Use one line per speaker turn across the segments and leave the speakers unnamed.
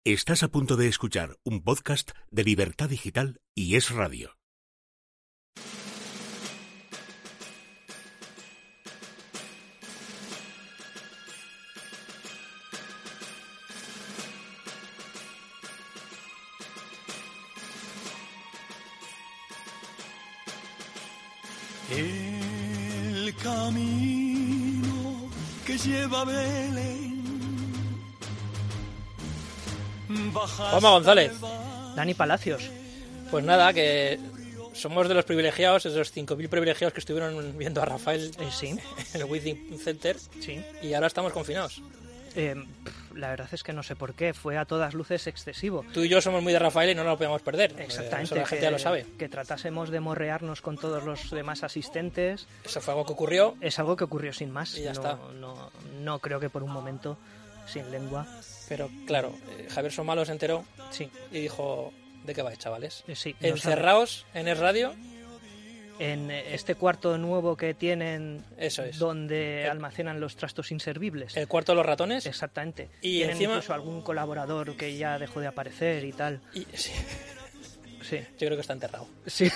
Estás a punto de escuchar un podcast de Libertad Digital y Es Radio.
El camino que lleva a Belén.
Juanma González.
Dani Palacios.
Pues nada, que somos de los privilegiados, de los 5.000 privilegiados que estuvieron viendo a Rafael
Sí.
en el Withing Center,
Sí.
y ahora estamos confinados.
La verdad es que no sé por qué, fue a todas luces excesivo.
Tú y yo somos muy de Rafael y no nos lo podemos perder.
Exactamente.
Eso la gente ya lo sabe.
Que tratásemos de morrearnos con todos los demás asistentes.
Eso fue algo que ocurrió.
Es algo que ocurrió sin más.
Y ya está.
No creo que por un momento, sin lengua.
Pero claro, Javier Somalo se enteró
Sí.
y dijo: ¿de qué vais, chavales?
Sí.
Encerraos en Es Radio.
En este cuarto nuevo que tienen,
Eso es.
donde almacenan los trastos inservibles.
El cuarto de los ratones.
Exactamente.
Y
Tienen
encima-
incluso algún colaborador que ya dejó de aparecer y tal.
Y, sí,
Sí.
yo creo que está enterrado.
Sí.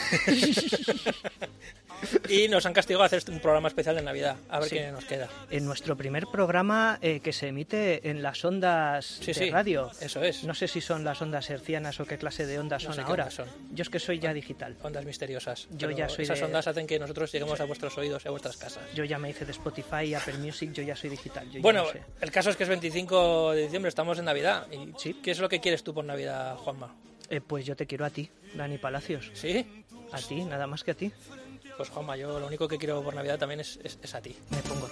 Y nos han castigado a hacer un programa especial de Navidad. A ver
Sí.
qué nos queda.
En nuestro primer programa que se emite en las ondas
Sí,
de
sí.
radio.
Eso es.
No sé si son las ondas hercianas o qué clase de ondas
No
son
sé qué
ahora.
ondas son.
Yo es que soy ya digital.
Ondas misteriosas.
Yo
Pero
ya soy
esas
de-
ondas hacen que nosotros lleguemos a vuestros oídos y a vuestras casas.
Yo ya me hice de Spotify y Apple Music, yo ya soy digital. Yo ya
Bueno,
no sé.
el caso es que es 25 de diciembre, estamos en Navidad. ¿Y
Sí.
qué es lo que quieres tú por Navidad, Juanma?
Pues yo te quiero a ti, Dani Palacios.
¿Sí?
A ti, nada más que a ti.
Pues Juanma, yo lo único que quiero por Navidad también es a ti.
Me pongo.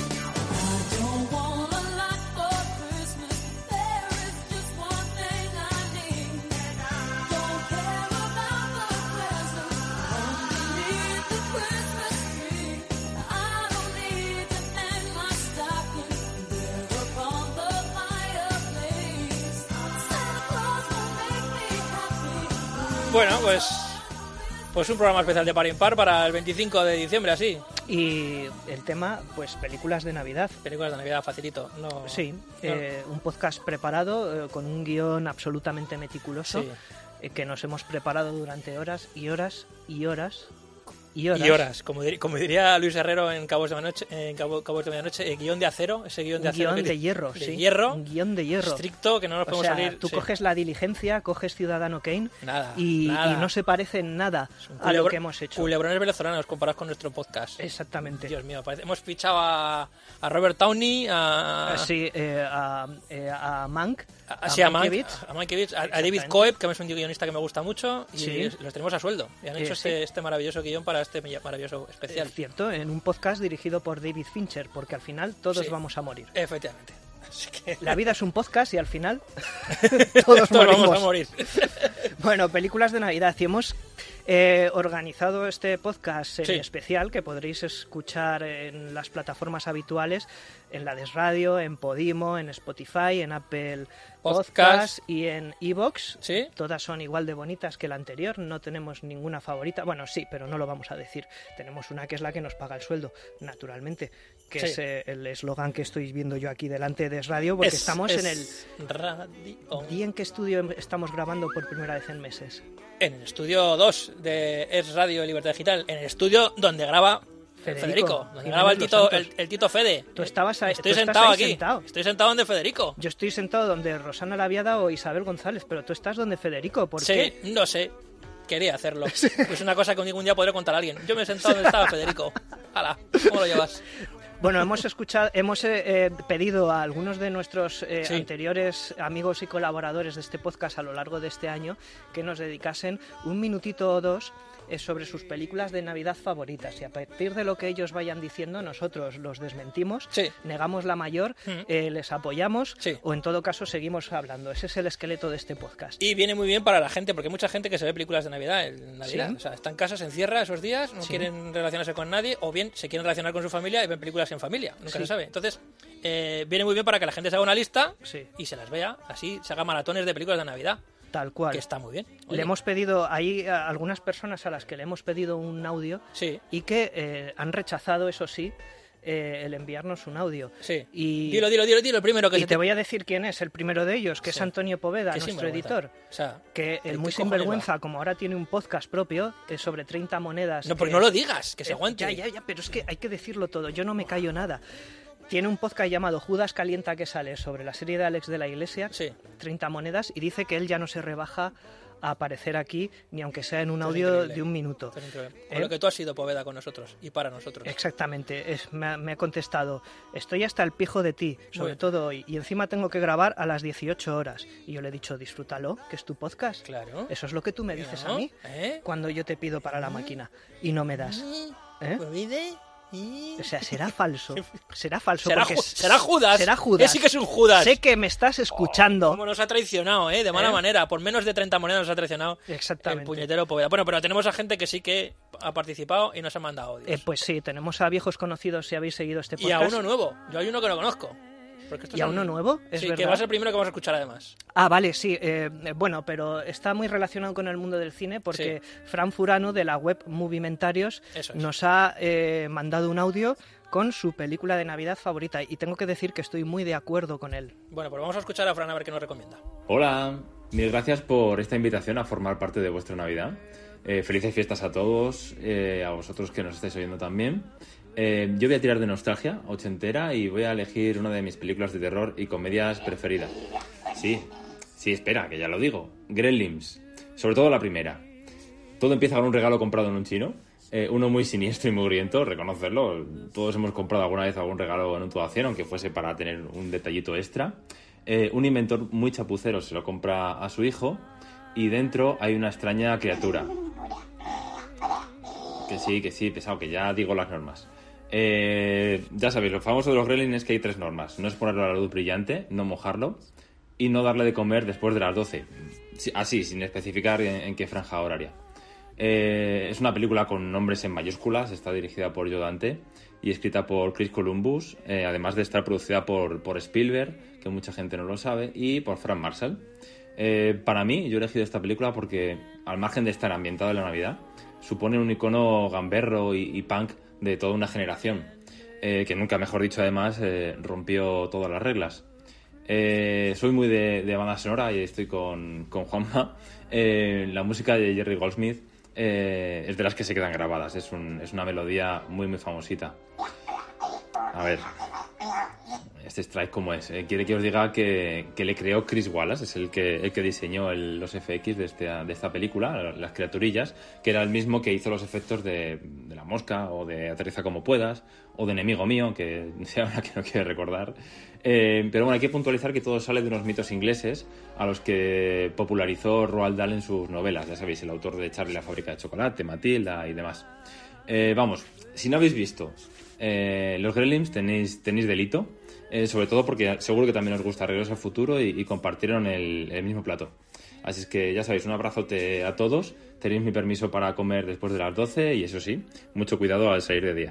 Don't want a lot for Christmas. There is just one thing I need. Don't care about the presents underneath the Christmas tree. I don't need to hang my stocking there upon the fireplace. Santa Claus will make me happy.
Bueno, pues un programa especial de Par Impar para el 25 de diciembre, así.
Y el tema, pues películas de Navidad.
Películas de Navidad, facilito. No,
Sí,
no-
un podcast preparado con un guión absolutamente meticuloso
Sí.
que nos hemos preparado durante horas y horas y horas y horas.
Y horas, como diría Luis Herrero en Cabos de Medianoche, guión de acero, ese guión de
Un
acero.
guión
que-
de hierro,
de
sí.
hierro,
Un guión de hierro.
estricto, que no nos
O
podemos
sea,
salir.
tú
sí.
coges La Diligencia, coges Ciudadano Kane
Nada,
y
nada.
no se parece en nada a lo que hemos hecho.
Culebrones venezolanos comparados con nuestro podcast.
Exactamente.
Dios mío, hemos fichado a Robert Downey,
Sí, a Mank,
sí, a
Mankiewicz.
Mankiewicz, a David
Exactamente.
Coeb, que es un guionista que me gusta mucho, y
Sí.
los tenemos a sueldo. Y han hecho
Sí.
este maravilloso guión para este maravilloso especial.
Es cierto, en un podcast dirigido por David Fincher, porque al final todos
Sí.
vamos a morir.
Efectivamente. Así que
La vida es un podcast y al final todos
todos
morimos.
vamos a morir.
Bueno, películas de Navidad. Y hemos organizado este podcast
Sí.
especial que podréis escuchar en las plataformas habituales, en la Radio, en Podimo, en Spotify, en Apple
Podcast.
Podcast y en iVoox.
¿Sí?
Todas son igual de bonitas que la anterior, no tenemos ninguna favorita. Bueno, sí, pero no lo vamos a decir. Tenemos una que es la que nos paga el sueldo, naturalmente, que
Sí.
es el eslogan que estoy viendo yo aquí delante de Es Radio, porque estamos en el
Radio.
día en que estudio estamos grabando por primera vez en meses.
En el estudio 2 de Es Radio Libertad Digital, en el estudio donde graba Federico, donde
Jiménez
graba
Los Santos.
el Tito Fede.
Tú estabas ahí,
Estoy
tú estás
sentado
ahí
aquí.
sentado.
Estoy sentado donde Federico.
Yo estoy sentado donde Rosana Laviada o Isabel González, pero tú estás donde Federico. ¿Por
Sí,
qué?
no sé. Quería hacerlo. Es una cosa que algún día podré contar a alguien. Yo me he sentado donde estaba Federico. Hala, ¿cómo lo llevas?
Bueno, hemos pedido a algunos de nuestros
Sí.
anteriores amigos y colaboradores de este podcast a lo largo de este año que nos dedicasen un minutito o dos sobre sus películas de Navidad favoritas, y a partir de lo que ellos vayan diciendo nosotros los desmentimos,
Sí.
negamos la mayor, les apoyamos
Sí.
o en todo caso seguimos hablando. Ese es el esqueleto de este podcast.
Y viene muy bien para la gente, porque hay mucha gente que se ve películas de Navidad en Navidad.
Sí.
O sea, está en casa, se encierra esos días, no
Sí.
quieren relacionarse con nadie, o bien se quieren relacionar con su familia y ven películas en familia. Nunca
Sí.
se sabe. Entonces, viene muy bien para que la gente se haga una lista
Sí.
y se las vea, así se haga maratones de películas de Navidad.
Tal cual.
Que está muy bien. Oye,
Le hemos pedido, hay algunas personas a las que le hemos pedido un audio
Sí.
y que han rechazado, eso sí, el enviarnos un audio.
Sí.
Y,
Dilo, el primero que
y
se
te voy a decir quién es el primero de ellos, que
Sí.
es Antonio Poveda,
Qué
nuestro
sinvergüenza.
editor.
O sea,
Que
¿qué
el muy
cojones
sinvergüenza,
va?
como ahora tiene un podcast propio, es sobre 30 monedas.
No, pero
que-
no lo digas, que se aguante.
Ya, pero es que hay que decirlo todo, yo no me callo nada. Tiene un podcast llamado Judas Calienta que sale sobre la serie de Alex de la Iglesia,
Sí.
30 monedas, y dice que él ya no se rebaja a aparecer aquí, ni aunque sea en un
Esto es
audio
increíble.
de un minuto.
Esto es increíble.
¿Eh?
Con lo que tú has sido, Poveda, con nosotros y para nosotros.
Exactamente, me ha contestado, estoy hasta el pijo de ti, sobre
Bueno.
todo hoy, y encima tengo que grabar a las 18 horas. Y yo le he dicho, disfrútalo, que es tu podcast.
Claro.
Eso es lo que tú me dices
¿No?
a mí
¿Eh?
cuando yo te pido para la máquina y no me das. ¿Eh? O sea, será falso. Será falso.
Será,
porque
será Judas.
Será Judas.
Ese sí que es un Judas.
Sé que me estás escuchando.
Cómo nos ha traicionado, de mala
¿Eh?
manera. Por menos de 30 monedas nos ha traicionado
Exactamente.
el puñetero Poveda. Bueno, pero tenemos a gente que sí que ha participado y nos ha mandado audios.
Pues sí, tenemos a viejos conocidos si habéis seguido este
y a
podcast.
uno nuevo. Yo hay uno que no conozco. Porque estos
¿Y a
son-
uno nuevo? Es
sí,
verdad.
que va a ser el primero que vamos a escuchar además.
Ah, vale, sí. Bueno, pero está muy relacionado con el mundo del cine porque Fran Furano, de la web Movimentarios,
Eso es.
nos ha mandado un audio con su película de Navidad favorita. Y tengo que decir que estoy muy de acuerdo con él.
Bueno, pues vamos a escuchar a Fran a ver qué nos recomienda.
Hola, mil gracias por esta invitación a formar parte de vuestra Navidad. Felices fiestas a todos, a vosotros que nos estáis oyendo también. Yo voy a tirar de nostalgia ochentera y voy a elegir una de mis películas de terror y comedias preferidas. Sí, espera, que ya lo digo. Gremlins, sobre todo la primera. Todo empieza con un regalo comprado en un chino. Uno muy siniestro y mugriento, reconocerlo. Todos hemos comprado alguna vez algún regalo en un tubación, aunque fuese para tener un detallito extra. Un inventor muy chapucero se lo compra a su hijo y dentro hay una extraña criatura. Que sí, pesado, que ya digo las normas. Ya sabéis, lo famoso de los gremlins es que hay 3 normas. No es ponerlo a la luz brillante, no mojarlo y no darle de comer después de las 12. Así, sin especificar en qué franja horaria. Es una película con nombres en mayúsculas, está dirigida por Joe Dante y escrita por Chris Columbus, además de estar producida por Spielberg, que mucha gente no lo sabe, y por Frank Marshall. Para mí, yo he elegido esta película porque, al margen de estar ambientada en la Navidad, supone un icono gamberro y punk de toda una generación, que nunca, mejor dicho, además, rompió todas las reglas. Soy muy de banda sonora y estoy con Juanma. La música de Jerry Goldsmith es de las que se quedan grabadas. Es una melodía muy, muy famosita. A ver, este strike, ¿cómo es? Quiere que os diga que le creó Chris Wallace, es el que diseñó los FX de esta película, las criaturillas, que era el mismo que hizo los efectos de La Mosca, o de Aterriza como puedas, o de Enemigo mío, que sea una que no quiere recordar. Pero bueno, hay que puntualizar que todo sale de unos mitos ingleses a los que popularizó Roald Dahl en sus novelas. Ya sabéis, el autor de Charlie la fábrica de chocolate, Matilda y demás. Vamos, si no habéis visto los Gremlins tenéis delito, sobre todo porque seguro que también os gusta Regreso al Futuro y compartieron el mismo plato. Así es que ya sabéis, un abrazote a todos. Tenéis mi permiso para comer después de las 12 y eso sí, mucho cuidado al salir de día.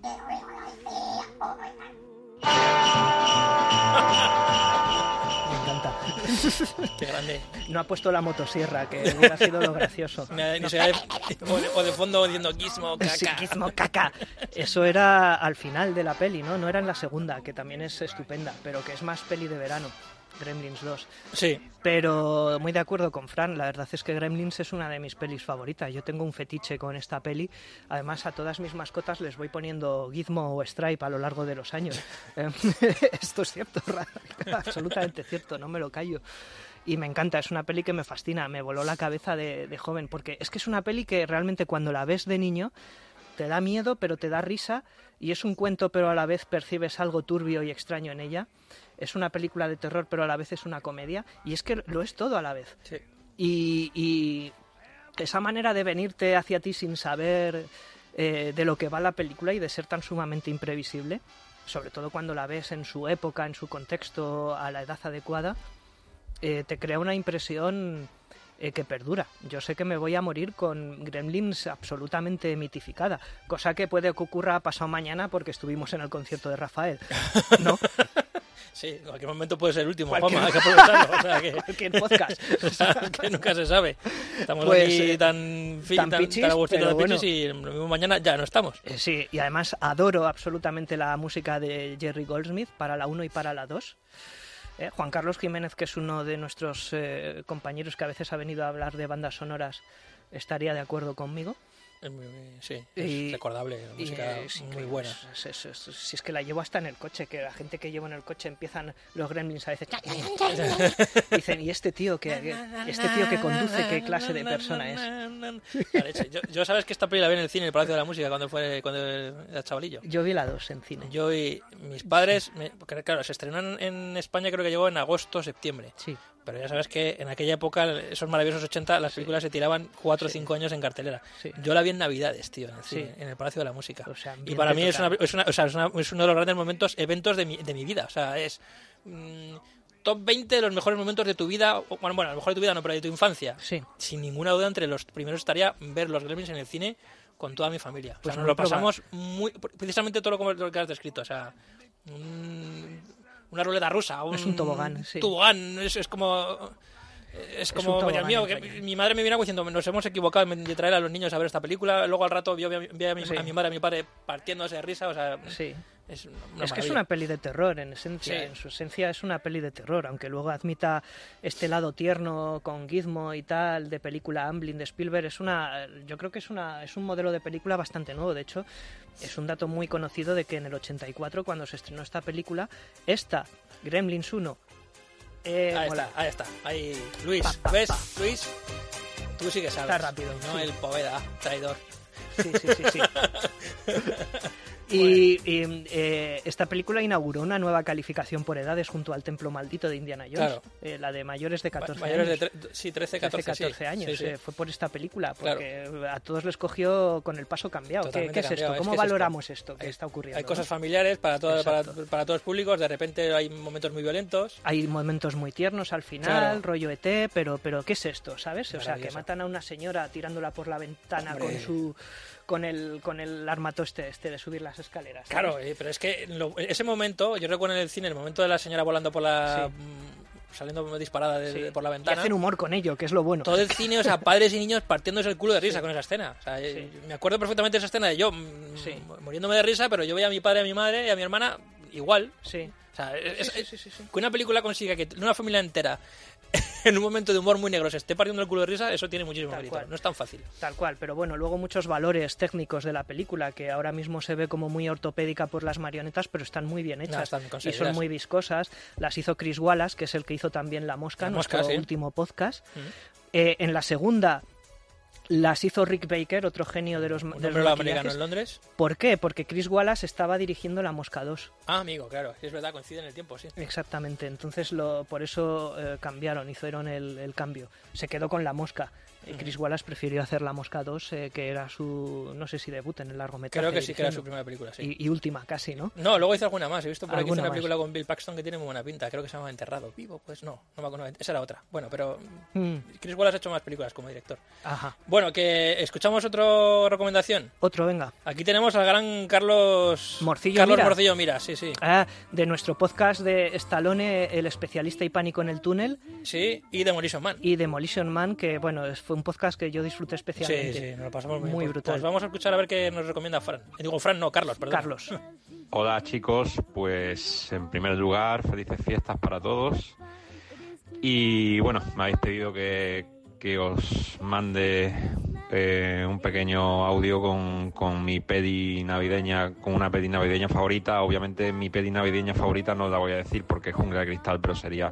Me encanta.
Qué grande.
No ha puesto la motosierra, que hubiera sido lo gracioso.
Ni se o de fondo diciendo Gizmo, caca.
Sí, Gizmo, caca. Eso era al final de la peli, ¿no? No era en la segunda, que también es estupenda, pero que es más peli de verano. Gremlins 2.
Sí,
Pero muy de acuerdo con Fran, la verdad es que Gremlins es una de mis pelis favoritas. Yo tengo un fetiche con esta peli. Además, a todas mis mascotas les voy poniendo Gizmo o Stripe a lo largo de los años. Esto es cierto, absolutamente cierto, no me lo callo. Y me encanta, es una peli que me fascina, me voló la cabeza de joven, porque es que es una peli que realmente cuando la ves de niño te da miedo, pero te da risa, y es un cuento, pero a la vez percibes algo turbio y extraño en ella. Es una película de terror, pero a la vez es una comedia, y es que lo es todo a la vez.
sí.
Y esa manera de venirte hacia ti sin saber de lo que va la película y de ser tan sumamente imprevisible, sobre todo cuando la ves en su época, en su contexto, a la edad adecuada, te crea una impresión que perdura. Yo sé que me voy a morir con Gremlins absolutamente mitificada, cosa que puede que ocurra pasado mañana porque estuvimos en el concierto de Rafael, ¿no?
Sí, en cualquier momento puede ser el último,
Cualquier-
Juanma, hay que aprovecharlo. O sea, que,
Cualquier podcast.
o sea, que nunca se sabe. Estamos
Pues,
aquí
tan pichis,
tan a gustito
pero
de
bueno.
pichis y lo mismo mañana ya no estamos.
Sí, y además adoro absolutamente la música de Jerry Goldsmith para la 1 y para la 2. Juan Carlos Jiménez, que es uno de nuestros compañeros que a veces ha venido a hablar de bandas sonoras, estaría de acuerdo conmigo.
Sí, es
Y-
recordable, la música
sí,
muy
que
buena.
Si es que la llevo hasta en el coche, que la gente que llevo en el coche empiezan los gremlins a veces. Dicen, ¿y este tío que conduce, qué clase de persona es?
La leche. Yo sabes que esta peli la vi en el cine, en el Palacio de la Música, cuando era chavalillo.
Yo vi la 2 en cine.
Yo y mis padres, porque, claro, se estrenó en España, creo que llegó en agosto, septiembre.
Sí.
Pero ya sabes que en aquella época, esos maravillosos 80, las películas se tiraban 4 o 5 años en cartelera.
Sí.
Yo la vi en Navidades, tío, en el
Sí.
cine, en el Palacio de la Música.
O sea,
Y
ambiente
para mí es
total.
es uno de los grandes eventos de mi vida. O sea, es top 20 de los mejores momentos de tu vida. Bueno, a lo mejor de tu vida no, pero de tu infancia.
Sí.
Sin ninguna duda, entre los primeros estaría ver los Gremlins en el cine con toda mi familia. O
Pues
sea,
muy
nos lo pasamos precisamente todo lo que has descrito. O sea, una ruleta rusa.
Es un tobogán, sí.
Tobogán, es como... Es como,
un
Dios mío,
tobogán
que
extraño.
mi madre me viene diciendo, nos hemos equivocado de traer a los niños a ver esta película. Luego al rato vi a mi
Sí.
madre y a mi padre partiéndose de risa. O sea,
Sí.
es una
Es que es
maravilla.
una peli de terror en esencia,
Sí.
en su esencia es una peli de terror, aunque luego admita este lado tierno con Gizmo y tal de película Amblin de Spielberg, yo creo que es un modelo de película bastante nuevo, de hecho es un dato muy conocido de que en el 84 cuando se estrenó esta película, Gremlins 1 mola.
Ahí está. Ahí, Luis,
Pa,
¿ves?
pa.
Luis, tú sí que sabes.
Está rápido,
No
sí.
el Poveda, traidor.
Sí. Y esta película inauguró una nueva calificación por edades junto al Templo Maldito de Indiana Jones,
Claro.
la de mayores de 14
Mayores
años.
de 13, 14,
14 años.
Sí, sí.
Fue por esta película, porque a todos les cogió con el paso cambiado. ¿Qué
Totalmente
es esto?
cambiado.
¿Cómo
¿Qué es esto?
valoramos esto que está ocurriendo?
Hay
¿no?
cosas familiares para todos
Exacto.
los públicos. De repente hay momentos muy violentos.
Hay momentos muy tiernos al final,
Claro.
rollo ET, pero ¿qué es esto? ¿Sabes? O sea, que
Maravilloso.
matan a una señora tirándola por la ventana
Hombre.
con el armatoste este de subir las escaleras. ¿sabes?
Claro, pero es que ese momento, yo recuerdo en el cine, el momento de la señora volando por la... saliendo disparada
Sí.
por la
Y
ventana.
hacen humor con ello, que es lo bueno.
Todo el cine, o sea, padres y niños partiéndose el culo de risa con esa escena. O sea,
Sí.
me acuerdo perfectamente de esa escena de yo
Sí.
muriéndome de risa, pero yo veía a mi padre, a mi madre y a mi hermana igual.
Sí.
O sea,
Sí.
que una película consiga que una familia entera en un momento de humor muy negro se esté partiendo el culo de risa, eso tiene muchísimo
Tal
mérito.
cual.
No es tan fácil.
Tal cual, pero bueno, luego muchos valores técnicos de la película que ahora mismo se ve como muy ortopédica por las marionetas, pero están muy bien hechas
están
y
conseguidas.
son muy viscosas. Las hizo Chris Wallace, que es el que hizo también La Mosca,
La
nuestro
Mosca, sí.
último podcast. En la segunda las hizo Rick Baker, otro genio de los
Un
de
hombre
los
americano
maquillajes.
en Londres.
¿Por qué? Porque Chris Wallace estaba dirigiendo La Mosca 2.
Ah, amigo, claro. Es verdad, coincide en el tiempo, sí.
Exactamente, entonces por eso cambiaron, hicieron el cambio. Se quedó con La Mosca. Chris Wallace prefirió hacer La Mosca 2, que era su, no sé si debut en el largometraje.
Creo que sí, que era
dirigiendo.
su primera película, sí.
Y última, casi, ¿no?
No, luego hizo alguna más. He visto por aquí hizo
Alguna
una
más.
película con Bill Paxton que tiene muy buena pinta. Creo que se llama Enterrado. Vivo, pues no me acuerdo. Esa era otra. Bueno, pero Chris Wallace ha hecho más películas como director.
Ajá.
Bueno, que escuchamos otra recomendación.
Otro, venga.
Aquí tenemos al gran Carlos
Morcillo Mira.
Morcillo Mira, sí.
De nuestro podcast de Stallone, El especialista y pánico en el túnel,
Sí, y Demolition Man.
y Demolition Man, que bueno, fue un podcast que yo disfruté especialmente.
Sí, nos lo pasamos muy,
Muy
bien.
brutal.
Pues vamos a escuchar a ver qué nos recomienda Fran. Digo Fran, no, Carlos, perdón.
Carlos.
Hola chicos, pues en primer lugar, felices fiestas para todos. Y bueno, me habéis pedido que os mande un pequeño audio con mi peli navideña, con una peli navideña favorita. Obviamente mi peli navideña favorita no la voy a decir porque es Jungla de Cristal, pero sería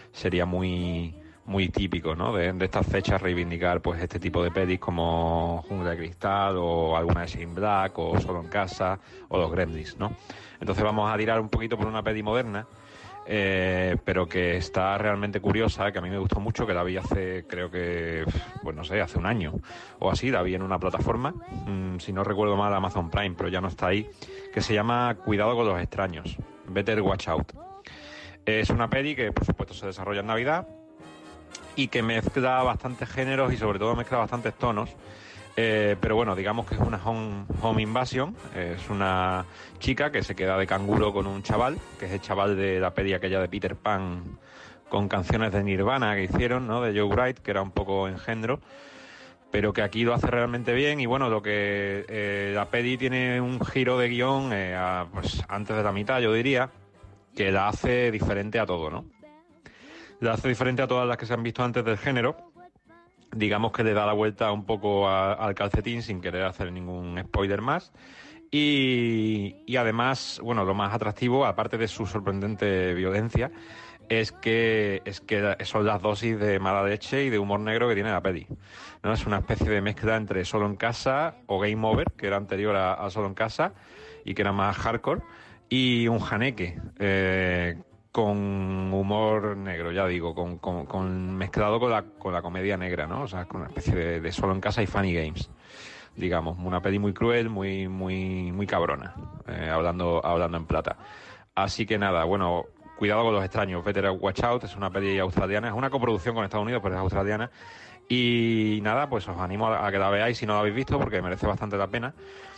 muy típico, ¿no? De estas fechas reivindicar pues este tipo de pelis como Jungla de Cristal o alguna de Shane Black o Solo en Casa o Los Gremlins, ¿no? Entonces vamos a tirar un poquito por una peli moderna, pero que está realmente curiosa, que a mí me gustó mucho, que la vi hace, creo que, pues no sé, hace un año o así, la vi en una plataforma, si no recuerdo mal Amazon Prime, pero ya no está ahí, que se llama Cuidado con los extraños, Better Watch Out. Es una peli que por supuesto se desarrolla en Navidad y que mezcla bastantes géneros y sobre todo mezcla bastantes tonos, Pero bueno, digamos que es una home invasion. Es una chica que se queda de canguro con un chaval, que es el chaval de la peli aquella de Peter Pan con canciones de Nirvana que hicieron, ¿no? De Joe Wright, que era un poco engendro, pero que aquí lo hace realmente bien. Y bueno, lo que la peli tiene un giro de guión pues antes de la mitad, yo diría, que la hace diferente a todo, ¿no? La hace diferente a todas las que se han visto antes del género. Digamos que le da la vuelta un poco al calcetín sin querer hacer ningún spoiler más. Y además, bueno, lo más atractivo, aparte de su sorprendente violencia, es que son las dosis de mala leche y de humor negro que tiene la peli, ¿no? Es una especie de mezcla entre Solo en Casa o Game Over, que era anterior a Solo en Casa y que era más hardcore, y un Haneke, con humor negro, ya digo, con mezclado con la comedia negra, ¿no? O sea, con una especie de Solo en Casa y Funny Games, digamos, una peli muy cruel, muy cabrona, hablando en plata. Así que nada, bueno, cuidado con los extraños. Better Watch Out es una peli australiana, es una coproducción con Estados Unidos, pero es australiana. Y nada, pues os animo a que la veáis si no la habéis visto, porque merece bastante la pena.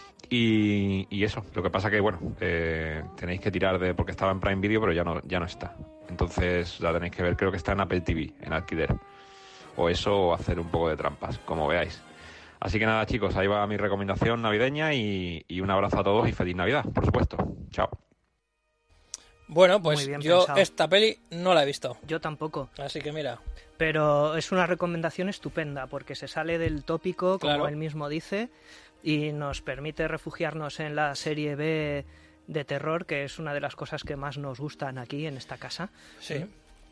Y eso, lo que pasa que, bueno, tenéis que tirar porque estaba en Prime Video, pero ya no está. Entonces la tenéis que ver, creo que está en Apple TV, en alquiler. O eso, o hacer un poco de trampas, como veáis. Así que nada, chicos, ahí va mi recomendación navideña y un abrazo a todos y feliz Navidad, por supuesto. Chao.
Bueno, pues
Muy bien
yo
pensado.
esta peli no la he visto.
Yo tampoco.
Así que mira,
Pero es una recomendación estupenda porque se sale del tópico, como
Claro.
él mismo dice, y nos permite refugiarnos en la serie B de terror, que es una de las cosas que más nos gustan aquí en esta casa.
sí.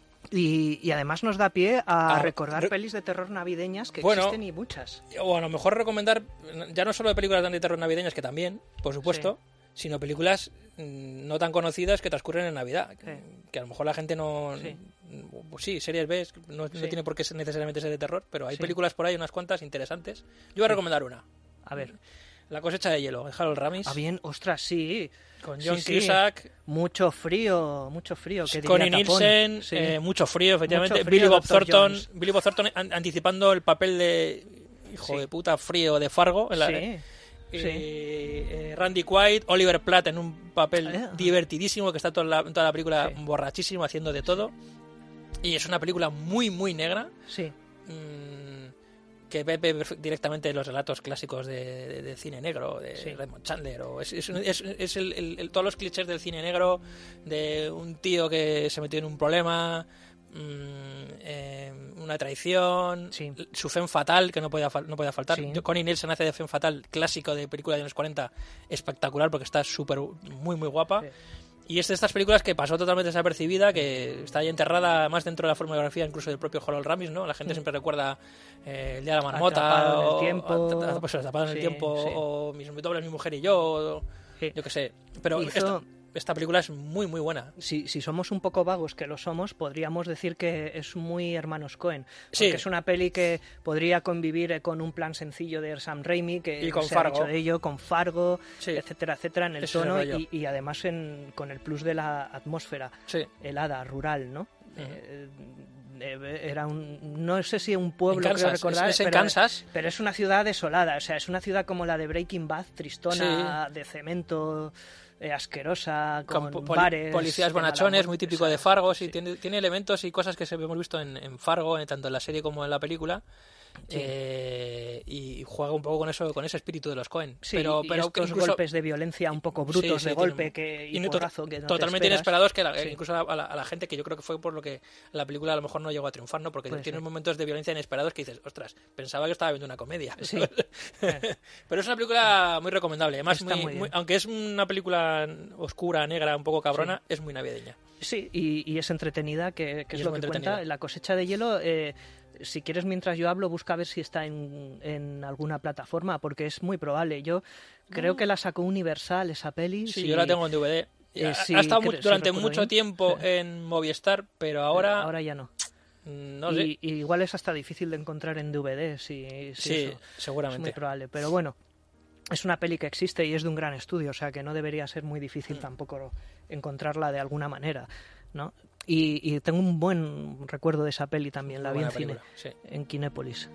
Y además nos da pie a
Ah,
recordar
re-
pelis de terror navideñas que
Bueno.
existen y muchas.
O a lo mejor recomendar, ya no solo de películas de terror navideñas, que también, por supuesto, sino películas no tan conocidas que transcurren en Navidad.
Sí.
Que a lo mejor la gente no...
Sí.
Pues sí, series B, no
Sí.
tiene por qué ser necesariamente ser de terror, pero hay
Sí.
películas por ahí, unas cuantas interesantes. Yo voy a recomendar una.
A ver.
La cosecha de hielo, de Harold Ramis,
Ah, bien, ostras, sí.
con
Sí,
John
sí.
Cusack,
Mucho frío, que
Connie
diría Tapón.
Nielsen,
Sí.
mucho frío, efectivamente.
Mucho frío,
Billy Bob
Dr.
Thornton,
Jones.
Billy Bob Thornton anticipando el papel de hijo
Sí.
de puta frío de Fargo. En la,
Sí.
Randy Quaid, Oliver Platt en un papel
Ah.
divertidísimo que está toda la película
Sí.
borrachísimo haciendo de todo. Y es una película muy, muy negra.
Sí.
Que bebe directamente de los relatos clásicos de cine negro, de
Sí.
Raymond Chandler. Es todos los clichés del cine negro, de un tío que se metió en un problema, una traición,
Sí.
su femme fatal, que no podía faltar.
Sí.
Connie Nielsen hace de femme fatal clásico de película de los 40, espectacular porque está muy, muy guapa.
Sí.
Y es de estas películas que pasó totalmente desapercibida, que está ahí enterrada más dentro de la filmografía incluso del propio Harold Ramis, ¿no? La gente siempre recuerda El Día de la Marmota,
Atrapado en el
o
tiempo.
pues, Atrapado en el
Sí,
tiempo,
sí.
o Mis dobles, mi mujer y yo, o
Sí.
yo qué sé. Pero
Hizo-
esta película es muy, muy buena.
Si somos un poco vagos, que lo somos, podríamos decir que es muy Hermanos Coen.
Sí.
Porque es una peli que podría convivir con un plan sencillo de Sam Raimi, que
Y con
se ha
Fargo.
dicho de ello, con Fargo,
Sí.
etcétera, etcétera, en el
Ese es el
tono
rollo.
y además con el plus de la atmósfera
Sí.
helada, rural, ¿no? Era no sé si un pueblo,
En Kansas,
creo recordar,
es en
pero,
Kansas.
pero es una ciudad desolada, o sea, es una ciudad como la de Breaking Bad, tristona, de cemento, asquerosa, con bares,
policías
de mala
bonachones,
muerte,
muy típico
o sea,
de Fargo, sí,
sí.
tiene elementos y cosas que hemos visto en Fargo, tanto en la serie como en la película.
Sí.
Y juega un poco con ese espíritu de los Coen.
Sí,
pero
y
pero
estos
incluso-
golpes de violencia un poco brutos
Sí,
de
tiene
golpe y
no-
porrazo que no te
totalmente
esperas.
inesperados que
Sí.
incluso a la gente, que yo creo que fue por lo que la película a lo mejor no llegó a triunfar, ¿no? Porque
Puede
tiene
ser.
momentos de violencia inesperados que dices, ostras, pensaba que estaba viendo una comedia.
Sí.
Pero es una película muy recomendable. Además,
Está muy bien.
aunque es una película oscura, negra, un poco cabrona, es muy navideña.
Sí, y es entretenida, que
Y
es
es
lo
muy
que
entretenida.
cuenta. La cosecha de hielo, si quieres, mientras yo hablo, busca ver si está en alguna plataforma, porque es muy probable. Yo creo que la sacó Universal, esa peli.
Sí, yo la tengo en DVD.
sí,
Ha estado
si
durante
recuerdo
mucho
bien.
tiempo
Sí.
en Movistar, pero ahora
ya no.
no sé.
Y igual es hasta difícil de encontrar en DVD, si
Sí,
eso. Es
seguramente.
muy probable. Pero bueno, es una peli que existe y es de un gran estudio, o sea que no debería ser muy difícil tampoco encontrarla de alguna manera, ¿no? Y tengo un buen recuerdo de esa peli también, la vi en
Buena
cine,
película, sí.
en Kinépolis.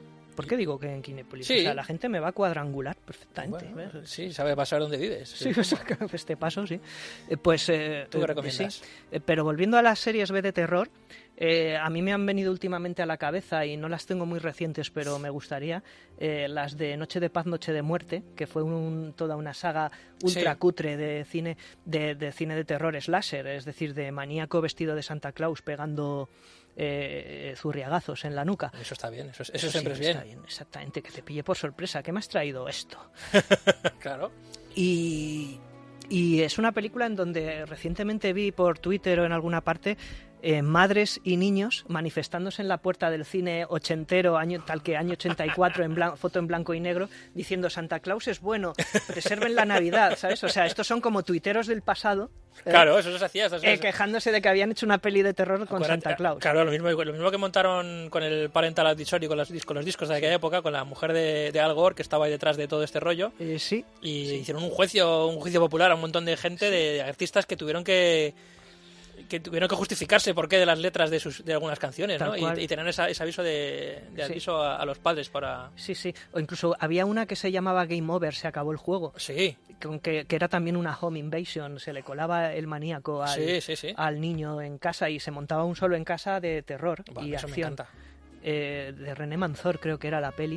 ¿Por qué digo que en Kinépolis?
Sí.
O sea, la gente me va a cuadrangular perfectamente.
Bueno, sí, sabe pasar dónde vives.
Sí, o sea, que este paso, sí. Pues,
¿Tú qué recomiendas?
sí. Pero volviendo a las series B de terror, a mí me han venido últimamente a la cabeza, y no las tengo muy recientes, pero me gustaría, las de Noche de Paz, Noche de Muerte, que fue toda una saga ultra
Sí.
cutre de cine de terror slasher, es decir, de maníaco vestido de Santa Claus pegando zurriagazos en la nuca.
Eso está bien, eso
sí,
siempre es
está
bien.
exactamente, que te pille por sorpresa. ¿Qué me has traído esto?
Claro.
Y es una película en donde recientemente vi por Twitter o en alguna parte madres y niños manifestándose en la puerta del cine ochentero, tal que año 84, foto en blanco y negro, diciendo Santa Claus es bueno, preserven la Navidad, ¿sabes? O sea, estos son como tuiteros del pasado.
Claro, eso se hacía.
Quejándose de que habían hecho una peli de terror con Santa Claus.
Claro, lo mismo que montaron con el Parental Advisory, con los discos de aquella época, con la mujer de Al Gore, que estaba ahí detrás de todo este rollo.
Sí.
Y hicieron un juicio popular a un montón de gente, de artistas que tuvieron que justificarse por qué de las letras de algunas canciones, ¿no? Y tener ese aviso de aviso a los padres para...
Sí. O incluso había una que se llamaba Game Over, se acabó el juego.
Sí.
Que era también una home invasion, se le colaba el maníaco al niño en casa y se montaba un solo en casa de terror y
eso
acción.
me encanta.
De René Manzor creo que era la peli.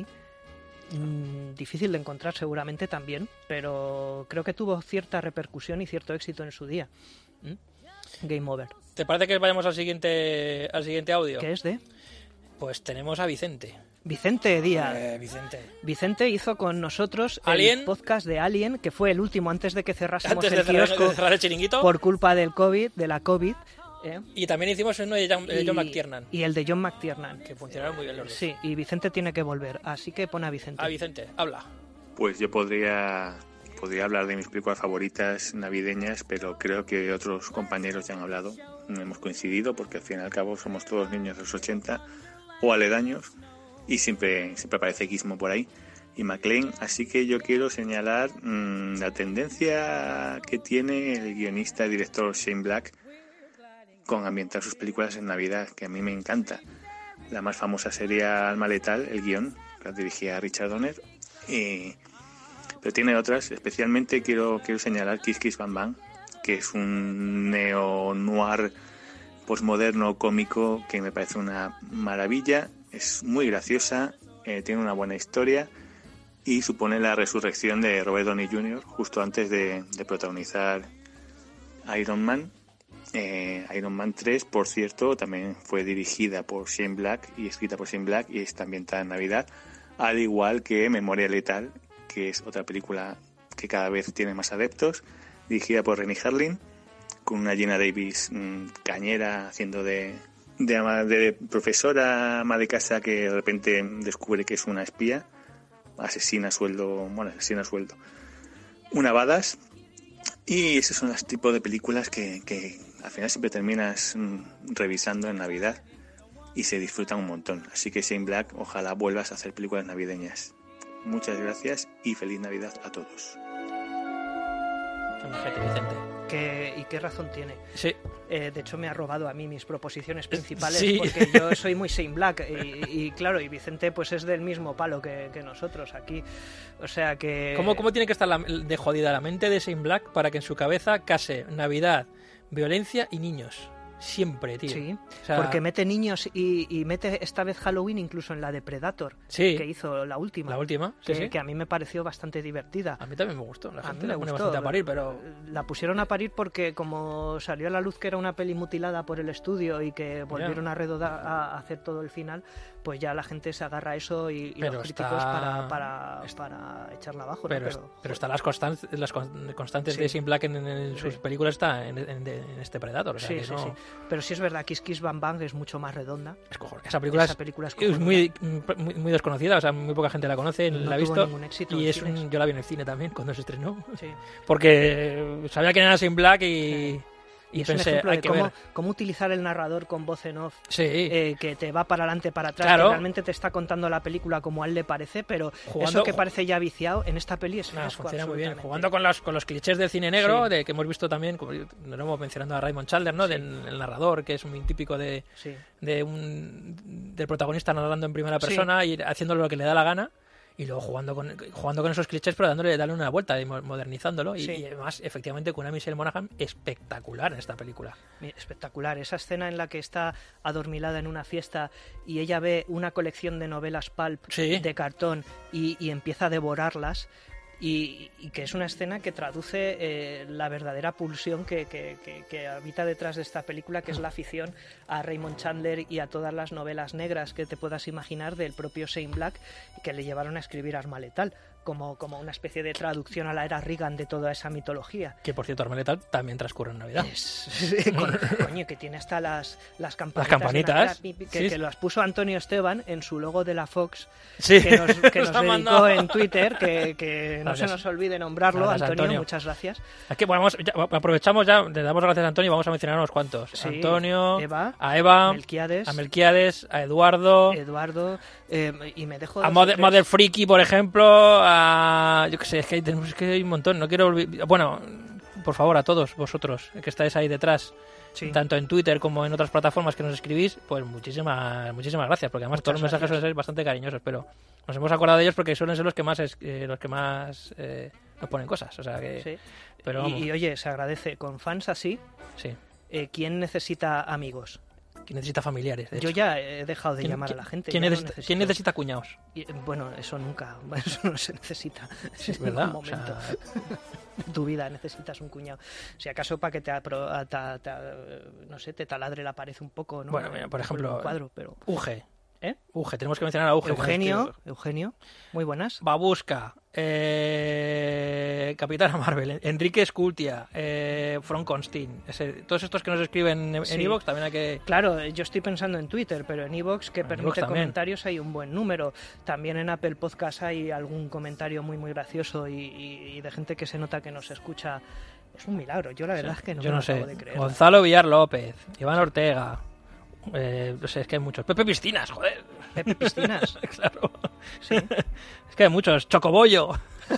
Difícil de encontrar seguramente también, pero creo que tuvo cierta repercusión y cierto éxito en su día. Game Over.
¿Te parece que vayamos al siguiente audio?
¿Qué es de?
Pues tenemos a Vicente.
Vicente Díaz. Vicente hizo con nosotros
¿Alien?
el podcast de Alien, que fue el último antes de que cerrásemos
Antes
el
de
kiosco
cerrar el chiringuito.
por culpa del COVID, de la COVID.
Y también hicimos uno de John McTiernan.
Y el de John McTiernan.
Que funcionaron muy bien los dos.
Sí, y Vicente tiene que volver, así que pon a Vicente.
A Vicente, habla.
Pues yo podría hablar de mis películas favoritas navideñas, pero creo que otros compañeros ya han hablado. No hemos coincidido porque al fin y al cabo somos todos niños de los 80 o aledaños y siempre aparece Gizmo por ahí y McClane, así que yo quiero señalar la tendencia que tiene el guionista y director Shane Black con ambientar sus películas en Navidad, que a mí me encanta. La más famosa sería Alma Letal, el guión, que dirigía Richard Donner, pero tiene otras. Especialmente quiero señalar Kiss Kiss Bang Bang, que es un neo-noir postmoderno cómico que me parece una maravilla. Es muy graciosa, tiene una buena historia y supone la resurrección de Robert Downey Jr. justo antes de protagonizar Iron Man. Iron Man 3, por cierto, también fue dirigida por Shane Black y escrita por Shane Black y está ambientada en Navidad, al igual que Memoria Letal, que es otra película que cada vez tiene más adeptos, dirigida por Renée Harlin, con una Gina Davis cañera haciendo de profesora ama de casa que de repente descubre que es una espía, asesina a sueldo. Una badass. Y esos son los tipos de películas que al final siempre terminas revisando en Navidad y se disfrutan un montón. Así que Shane Black, ojalá vuelvas a hacer películas navideñas. Muchas gracias y feliz Navidad a todos.
¿Y qué razón tiene?
Sí.
De hecho, me ha robado a mí mis proposiciones principales,
Sí.
porque yo soy muy Shane Black y claro, y Vicente pues es del mismo palo que nosotros aquí. O sea que...
¿Cómo tiene que estar de jodida la mente de Shane Black para que en su cabeza case Navidad, violencia y niños? Siempre, tío.
Sí,
o sea,
porque mete niños y mete esta vez Halloween incluso en la de Predator,
sí,
que hizo la última.
La última, sí, sí.
Que a mí me pareció bastante divertida.
A mí también me gustó. La
a
gente
mí me
la pone
gustó.
bastante a parir, pero...
La pusieron a parir porque como salió a la luz que era una peli mutilada por el estudio y que volvieron a redoblar, a hacer todo el final, pues ya la gente se agarra a eso y los críticos para echarla abajo.
Pero están las constantes
sí.
de Shane Black en sus películas, está en este Predator. O sea,
sí,
no...
sí. Pero sí es verdad, Kiss Kiss Bang Bang es mucho más redonda.
Es cojonuda. Esa película es muy desconocida, o sea, muy poca gente la conoce,
no
la ha visto.
Ningún éxito
Y
yo
la vi en el cine también cuando se estrenó.
Sí.
Porque sabía quién era Shane Black y
Y es
pensé,
un ejemplo
hay
de
que ver.
cómo utilizar el narrador con voz en off,
Sí.
que te va para adelante, para atrás,
Claro.
que realmente te está contando la película como a él le parece, pero
Jugando-
eso que parece ya viciado, en esta peli es fresco,
funciona muy bien.
absolutamente.
Jugando con los clichés del cine negro,
Sí.
de que hemos visto también, como lo hemos mencionado a Raymond Chandler, ¿no? Del narrador, que es muy típico del protagonista narrando en primera
Sí.
persona y haciendo lo que le da la gana. Y luego jugando con esos clichés, pero dándole una vuelta y modernizándolo.
Sí.
Y además, efectivamente, con una Michelle Monaghan espectacular en esta película.
Espectacular. Esa escena en la que está adormilada en una fiesta y ella ve una colección de novelas pulp
Sí.
de cartón y empieza a devorarlas. Y que es una escena que traduce la verdadera pulsión que habita detrás de esta película, que es la afición a Raymond Chandler y a todas las novelas negras que te puedas imaginar del propio Shane Black, que le llevaron a escribir Arma Letal, como una especie de traducción a la era Reagan de toda esa mitología.
Que, por cierto, Arma Letal también transcurre en Navidad.
Coño, que tiene hasta las campanitas.
Las campanitas,
de Navidad,
sí.
que las puso Antonio Esteban en su logo de la Fox,
Sí.
que nos
Nos ha
dedicó
mandado.
en Twitter, que no
Gracias.
se nos olvide nombrarlo.
Gracias,
Antonio,
Antonio.
muchas gracias.
Aquí, bueno, aprovechamos ya, le damos las gracias a Antonio y vamos a mencionar unos cuantos.
Sí,
Antonio,
Eva,
a Eva,
Melquiades,
a Melquiades, a Eduardo,
Eduardo, y me dejo...
a
dos o tres.
Mother Freaky, por ejemplo, a... Yo qué sé, es que hay un montón, no quiero olvidar... Bueno, por favor, a todos vosotros que estáis ahí detrás,
Sí.
tanto en Twitter como en otras plataformas que nos escribís, pues muchísimas gracias, porque además
Muchas
todos los mensajes
gracias.
suelen ser bastante cariñosos, pero nos hemos acordado de ellos porque suelen ser los que más nos ponen cosas, o sea que...
Sí.
Pero vamos,
Y oye, se agradece. Con fans así,
sí.
¿quién necesita amigos?
¿Quién necesita familiares? De
Yo
hecho?
ya he dejado de llamar a la gente.
¿Quién
ya no
necesita,
necesito.
quién necesita cuñados?
Bueno, eso nunca, eso no se necesita.
Sí,
en
¿verdad?
ningún momento.
O sea,
En tu vida necesitas un cuñado. Si acaso para que no sé, te taladre la pared un poco, ¿no?
Bueno, mira, por ejemplo,
Un cuadro, pero...
Uge.
¿Eh?
Uge, tenemos que mencionar a Uge.
Eugenio, muy buenas.
Babushka, Capitana Marvel, Enrique Scultia, Frankenstein, todos estos que nos escriben en
Sí.
iVoox también hay que...
Claro, yo estoy pensando en Twitter, pero en iVoox, que
En
permite
iVoox también.
comentarios, hay un buen número. También en Apple Podcast hay algún comentario muy gracioso y de gente que se nota que nos escucha. Es un milagro. Yo la verdad es que no
Yo
me
no
lo
sé.
acabo de creer.
Gonzalo Villar López, Iván Ortega, no sé, es que hay muchos. Pepe Piscinas, joder.
Pepe Piscinas.
Claro.
Sí.
Es que hay muchos. Chocobollo.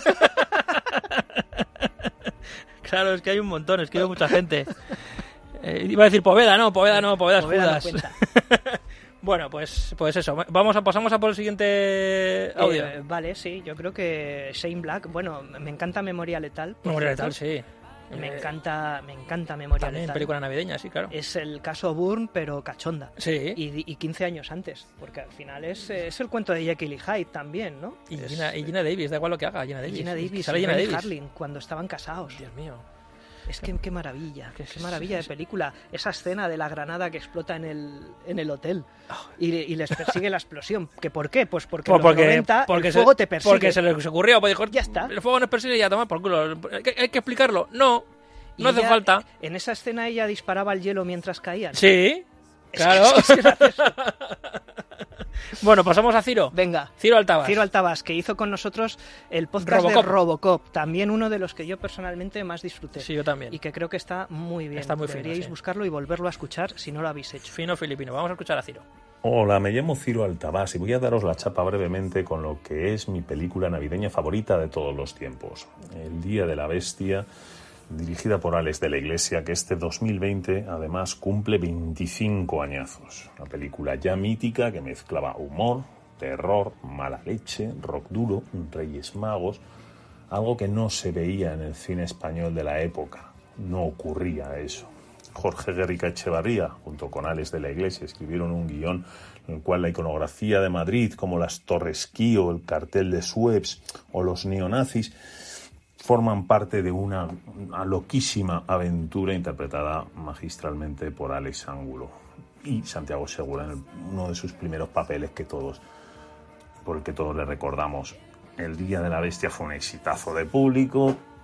Claro, es que hay un montón, es que hay mucha gente. Iba a decir Poveda no, Poveda es
Poveda no
Judas.
cuenta.
Bueno, pues eso. Pasamos a por el siguiente audio.
Vale, sí, yo creo que Shane Black, bueno, me encanta Memoria Letal. por
Memoria
cierto.
Letal, sí.
Me encanta Memoria
También
Letal.
película navideña, sí, claro.
Es el caso Bourne, pero cachonda.
Sí.
Y 15 años antes, porque al final es el cuento de Jekyll y Hyde también, ¿no?
Y
Es-
Gina Davis, da igual lo que haga, Gina Davis.
Gina
Es que
Davis,
sale
y
Gina
Renny
Davis.
Harlin, cuando estaban casados.
Dios mío.
Es que qué maravilla, qué maravilla de película. Esa escena de la granada que explota en el hotel y les persigue la explosión. ¿Que por qué? Pues porque, en los 90 el fuego te persigue.
Porque se les ocurrió, pues dijo,
Ya está.
El fuego nos persigue y ya toma por culo. ¿Hay que explicarlo? No,
Y
no hace
ella-
falta.
En esa escena ella disparaba el hielo mientras caían.
Sí,
Es
claro.
que es gracioso.
Bueno, pasamos a Ciro.
Venga.
Ciro Altabas.
Ciro Altabas, que hizo con nosotros el podcast
Robocop.
de Robocop, también uno de los que yo personalmente más disfruté.
Sí, yo también.
Y que creo que está muy bien.
Está muy fino,
Deberíais
sí.
buscarlo y volverlo a escuchar si no lo habéis hecho.
Fino filipino. Vamos a escuchar a Ciro.
Hola, me llamo Ciro Altabás y voy a daros la chapa brevemente con lo que es mi película navideña favorita de todos los tiempos. El Día de la Bestia, dirigida por Alex de la Iglesia, que este 2020 además cumple 25 añazos. Una película ya mítica que mezclaba humor, terror, mala leche, rock duro, Reyes Magos, algo que no se veía en el cine español de la época. No ocurría eso. Jorge Guerrica Echevarría, junto con Alex de la Iglesia, escribieron un guión en el cual la iconografía de Madrid, como las Torres Kío, el cartel de Suez o los neonazis, forman parte de una loquísima aventura interpretada magistralmente por Alex Ángulo y Santiago Segura en uno de sus primeros papeles por el que todos le recordamos. El Día de la Bestia fue un exitazo de público,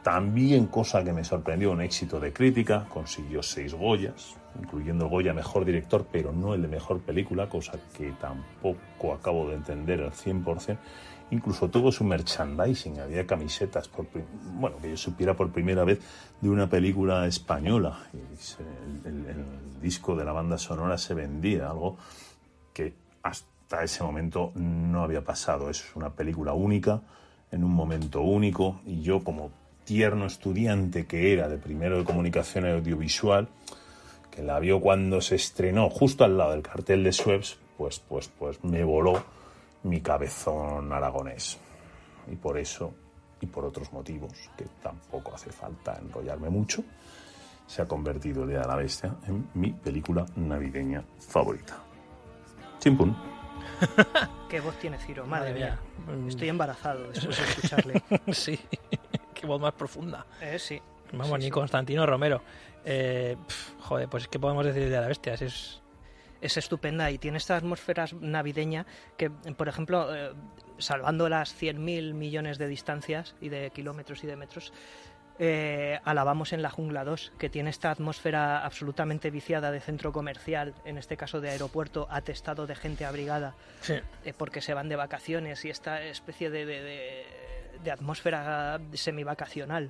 También, cosa que me sorprendió, un éxito de crítica, consiguió 6 Goyas, incluyendo el Goya Mejor Director, pero no el de Mejor Película, cosa que tampoco acabo de entender al 100%. Incluso tuvo su merchandising, había camisetas, que yo supiera por primera vez de una película española. Y el disco de la banda sonora se vendía, algo que hasta ese momento no había pasado. Es una película única, en un momento único, y yo, como tierno estudiante que era de primero de comunicación audiovisual, que la vio cuando se estrenó justo al lado del cartel de Sueps, pues me voló mi cabezón aragonés. Y por eso, y por otros motivos, que tampoco hace falta enrollarme mucho, se ha convertido El Día de la Bestia en mi película navideña favorita. Chimpún.
Qué voz tiene Ciro, madre mía. Estoy embarazado después de escucharle.
Sí, qué voz más profunda.
Sí.
Vamos,
Sí,
ni
sí.
Constantino Romero. Joder, pues ¿qué podemos decir de la bestia?
Es estupenda y tiene esta atmósfera navideña que, por ejemplo, salvando las 100.000 millones de distancias y de kilómetros y de metros, alabamos en La Jungla 2, que tiene esta atmósfera absolutamente viciada de centro comercial, en este caso de aeropuerto, atestado de gente abrigada,
Sí.
porque se van de vacaciones, y esta especie de atmósfera semivacacional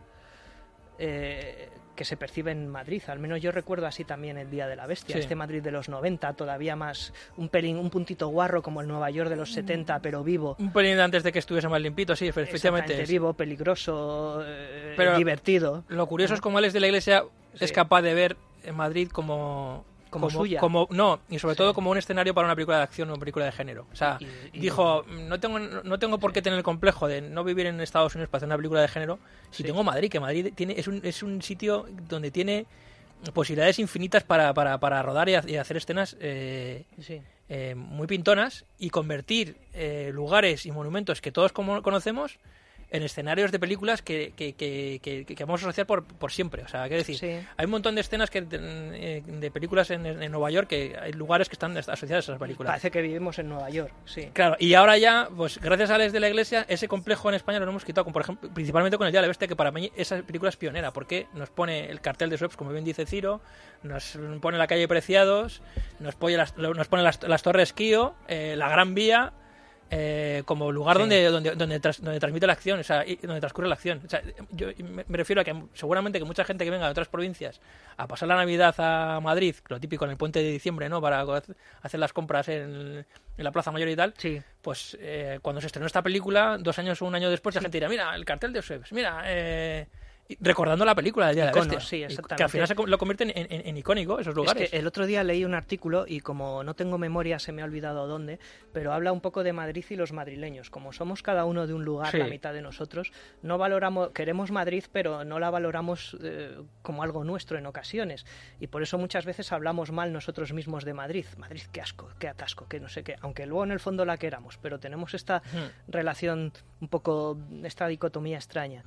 que se percibe en Madrid. Al menos yo recuerdo así también El Día de la Bestia,
Sí.
este Madrid de los 90, todavía más un puntito guarro como el Nueva York de los 70, pero vivo.
Un pelín antes de que estuviese más limpito, sí, efectivamente.
Exactamente, vivo, peligroso,
Pero
divertido.
Lo curioso es como Alex de la Iglesia
Sí.
es capaz de ver en Madrid como
suya.
No, y sobre
Sí.
todo como un escenario para una película de acción o una película de género. O sea,
Y
dijo, no tengo por qué tener el complejo de no vivir en Estados Unidos para hacer una película de género si
Sí.
tengo Madrid, que Madrid es un sitio donde tiene posibilidades infinitas para rodar y hacer escenas
Sí.
muy pintonas y convertir lugares y monumentos que todos conocemos en escenarios de películas que vamos a asociar por siempre. O sea, quiero decir,
Sí.
hay un montón de escenas de películas en Nueva York, que hay lugares que están asociados a esas películas.
Parece que vivimos en Nueva York, sí.
Claro, y ahora ya, pues gracias a Alex de la Iglesia, ese complejo en España lo hemos quitado, por ejemplo, principalmente con El Día de la Bestia, que para mí esa película es pionera, porque nos pone el cartel de Sueps, como bien dice Ciro, nos pone la calle Preciados, nos pone las Torres Kío, la Gran Vía, como lugar
Sí.
donde transmite la acción, o sea, y donde transcurre la acción. O sea, yo me refiero a que seguramente que mucha gente que venga de otras provincias a pasar la Navidad a Madrid, lo típico en el puente de diciembre, ¿no? Para hacer las compras en la Plaza Mayor y tal,
Sí.
pues cuando se estrenó esta película, 2 años o 1 año después, la gente dirá, mira, el cartel de Sueps, mira, y recordando la película del Día de la
Iconos,
Bestia.
sí,
Y
exactamente.
que al final lo convierten en icónico, esos lugares.
Es que el otro día leí un artículo y como no tengo memoria se me ha olvidado dónde, pero habla un poco de Madrid y los madrileños. Como somos cada uno de un lugar,
Sí.
la mitad de nosotros, no valoramos, queremos Madrid, pero no la valoramos como algo nuestro en ocasiones. Y por eso muchas veces hablamos mal nosotros mismos de Madrid. Madrid, qué asco, qué atasco, qué no sé qué. Aunque luego en el fondo la queramos, pero tenemos esta relación un poco, esta dicotomía extraña.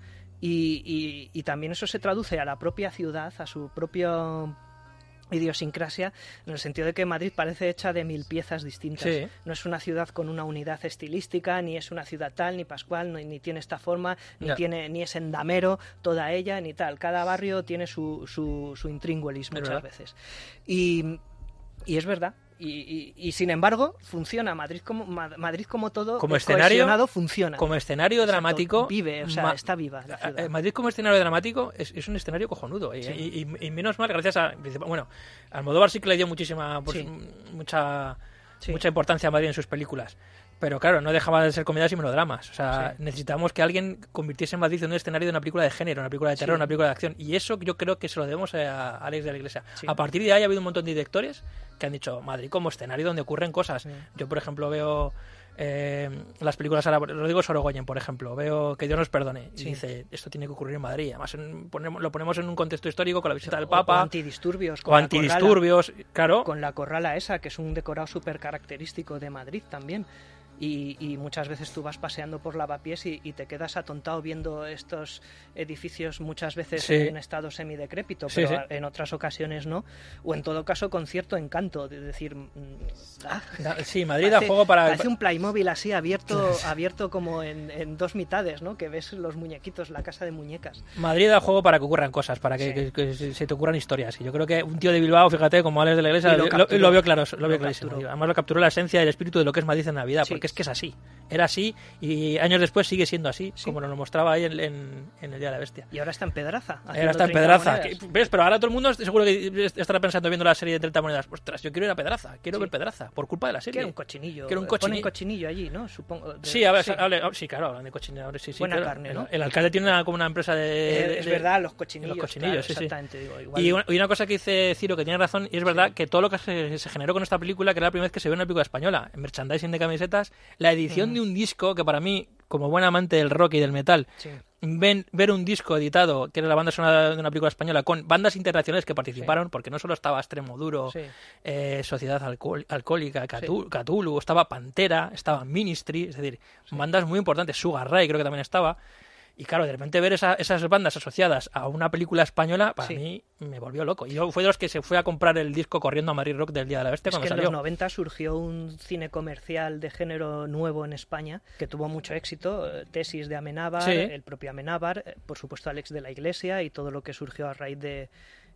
Y también eso se traduce a la propia ciudad, a su propia idiosincrasia, en el sentido de que Madrid parece hecha de 1000 piezas distintas.
Sí.
No es una ciudad con una unidad estilística, ni es una ciudad tal, ni pascual, ni tiene esta forma,
Ya.
ni es endamero toda ella, ni tal. Cada barrio tiene su intríngulis
Es
muchas
verdad.
veces. Y es verdad. Y sin embargo, funciona. Madrid como todo,
Como escenario,
cohesionado, funciona.
Como escenario
Exacto,
dramático,
vive, o sea, está viva la ciudad.
Madrid como escenario dramático es un escenario cojonudo.
Sí.
Y menos mal, gracias a... Bueno, Almodóvar sí que le dio muchísima... Pues,
Sí.
mucha
Sí.
importancia a Madrid en sus películas. Pero claro, no dejaba de ser comedias y melodramas. O sea,
Sí.
necesitábamos que alguien convirtiese en Madrid en un escenario de una película de género, una película de terror,
Sí.
una película de acción. Y eso yo creo que se lo debemos a Alex de la Iglesia.
Sí.
A partir de ahí ha habido un montón de directores que han dicho Madrid como escenario donde ocurren cosas.
Sí.
Yo, por ejemplo, veo las películas árabes, Rodrigo Sorogoyen, por ejemplo, veo Que Dios nos perdone. Y
Sí.
dice, esto tiene que ocurrir en Madrid. Además, lo ponemos en un contexto histórico con la visita del
O
Papa,
antidisturbios.
o
con la
antidisturbios, claro.
Con la corrala esa, que es un decorado súper característico de Madrid también. y muchas veces tú vas paseando por Lavapiés y te quedas atontado viendo estos edificios muchas veces
Sí.
en estado semidecrépito,
Sí,
pero
sí.
en otras ocasiones no, o en todo caso con cierto encanto, de decir...
Sí, Madrid da juego para...
Parece un Playmobil así abierto como en dos mitades, ¿no? Que ves los muñequitos, la casa de muñecas.
Madrid da juego para que ocurran cosas, para que se te ocurran historias. Y yo creo que un tío de Bilbao, fíjate, como Alex de la Iglesia,
Y lo capturó.
lo vio claro, lo
Lo
vio clarísimo.
capturó.
Además lo capturó la esencia y el espíritu de lo que es Madrid en Navidad,
Sí.
porque es que es así. Era así y años después sigue siendo así, como nos lo mostraba ahí en el Día de la Bestia.
Y ahora está en Pedraza.
Ahora está en
30
Pedraza.
monedas.
¿Ves? Pero ahora todo el mundo seguro que estará pensando viendo la serie de 30 monedas. Ostras, yo quiero ir a Pedraza, quiero ver Pedraza, por culpa de la serie.
Quiero un cochinillo.
Quiero un
Ponen
cochinillo.
cochinillo allí, ¿no? Supongo.
Sí, a ver, sí, claro, hablan de cochinillo. Sí,
Buena
claro.
carne, ¿no?
El alcalde tiene como una empresa de...
Es verdad, los cochinillos.
Los cochinillos,
claro,
sí, sí.
exactamente. Digo, igual.
Y una cosa que dice Ciro, que tiene razón, y es verdad que todo lo que se generó con esta película, que era la primera vez que se ve una película española, en merchandising de camisetas, la edición de un disco, que para mí, como buen amante del rock y del metal,
Sí.
ver un disco editado, que era la banda sonora de una película española, con bandas internacionales que participaron, porque no solo estaba Extremo Duro,
Sí.
Sociedad Alcohólica, Cthulhu, estaba Pantera, estaba Ministry, es decir, bandas muy importantes, Sugar Ray creo que también estaba. Y claro, de repente ver esas bandas asociadas a una película española, para mí me volvió loco. Y yo fui de los que se fue a comprar el disco corriendo a Madrid Rock del Día de la Bestia
Es
cuando
que en
salió.
los 90 surgió un cine comercial de género nuevo en España que tuvo mucho éxito. Tesis de Amenábar,
Sí.
el propio Amenábar, por supuesto Alex de la Iglesia y todo lo que surgió a raíz de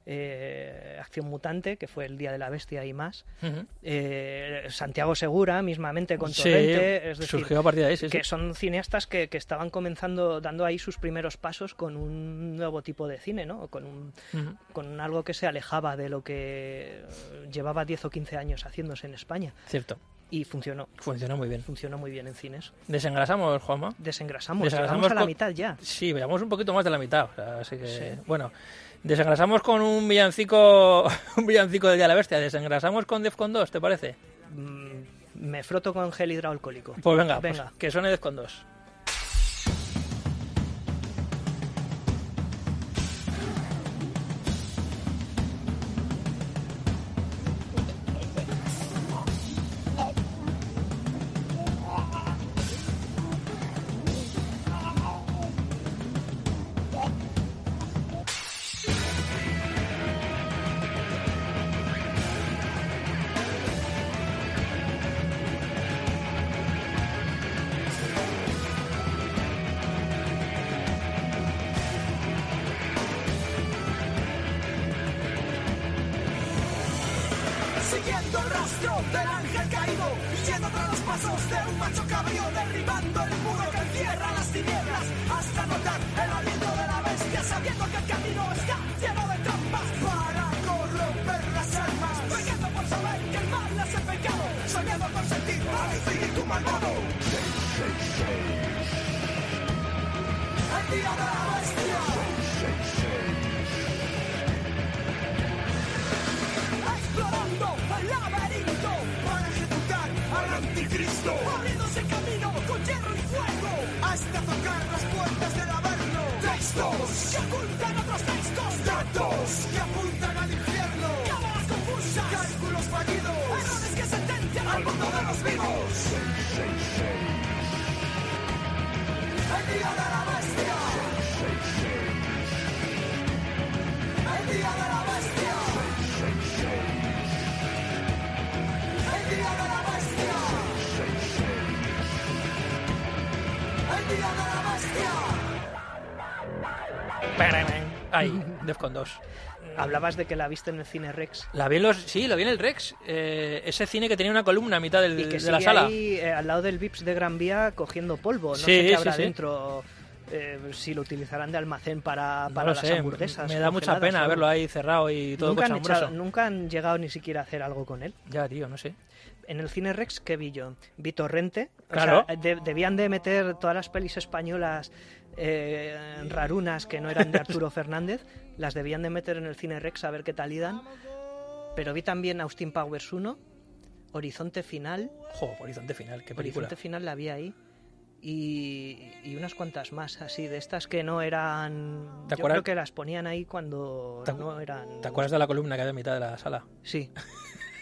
Acción Mutante, que fue el Día de la Bestia y más.
Ujú.
Santiago Segura, mismamente con
Sí,
Torrente. Es decir,
surgió a partir de ahí, sí,
que
sí.
son cineastas que estaban comenzando, dando ahí sus primeros pasos con un nuevo tipo de cine, ¿no?
Ujú.
Con algo que se alejaba de lo que llevaba 10 o 15 años haciéndose en España.
Cierto,
Y funcionó.
funcionó muy bien.
Funcionó muy bien en cines.
¿Desengrasamos, Juanma?
Desengrasamos.
Desengrasamos
Llegamos a la
con-
mitad ya.
Sí, veamos un poquito más de la mitad. O sea, así que,
Sí.
bueno, desengrasamos con un villancico un villancico del Día de la Bestia. Desengrasamos con Defcon 2, ¿te parece?
Me froto con gel hidroalcohólico.
Pues venga,
Venga.
pues, que suene Defcon 2.
Siguiendo el rastro del ángel caído y yendo tras los pasos de un macho cabrío, derribando el muro que encierra las tinieblas hasta notar el aliento de la bestia, sabiendo que el camino está lleno de trampas para corromper las almas, pecando por saber que el mal es el pecado, soñando con sentir al espíritu malvado. El día de la bestia. Explorando el laberinto para ejecutar al anticristo, abriéndose camino con hierro y fuego hasta tocar las puertas del averno. Textos que ocultan otros textos, datos que apuntan al infierno, cámaras confusas, cálculos fallidos, errores que sentencian al mundo de los vivos. El día de la bestia. El día de la bestia. El día de la bestia. El día de la bestia.
Ahí, Defcon 2.
Hablabas de que la viste en el cine Rex.
La vi sí, lo vi en el Rex. Ese cine que tenía una columna a mitad
Y que
de
sigue
la sala.
ahí al lado del Vips de Gran Vía cogiendo polvo. No
Sí,
sé qué
sí,
habrá
sí.
dentro. Si lo utilizarán de almacén para
No lo
las
sé,
hamburguesas.
me da mucha
congeladas o
pena
algo.
verlo ahí cerrado y todo
Nunca han,
cochambroso.
nunca han llegado ni siquiera a hacer algo con él.
Ya, tío, no sé.
En el cine Rex, ¿qué vi yo? Vi Torrente.
Claro.
O sea, debían de meter todas las pelis españolas rarunas que no eran de Arturo Fernández, las debían de meter en el cine Rex a ver qué tal iban. Pero vi también Austin Powers 1, Horizonte Final.
Jo, Horizonte Final, qué película.
Horizonte Final la vi ahí. Y unas cuantas más, así, de estas que no eran...
¿Te
Yo
acuerdas?
creo que las ponían ahí cuando no eran...
¿Te acuerdas de la columna que había a mitad de la sala?
Sí.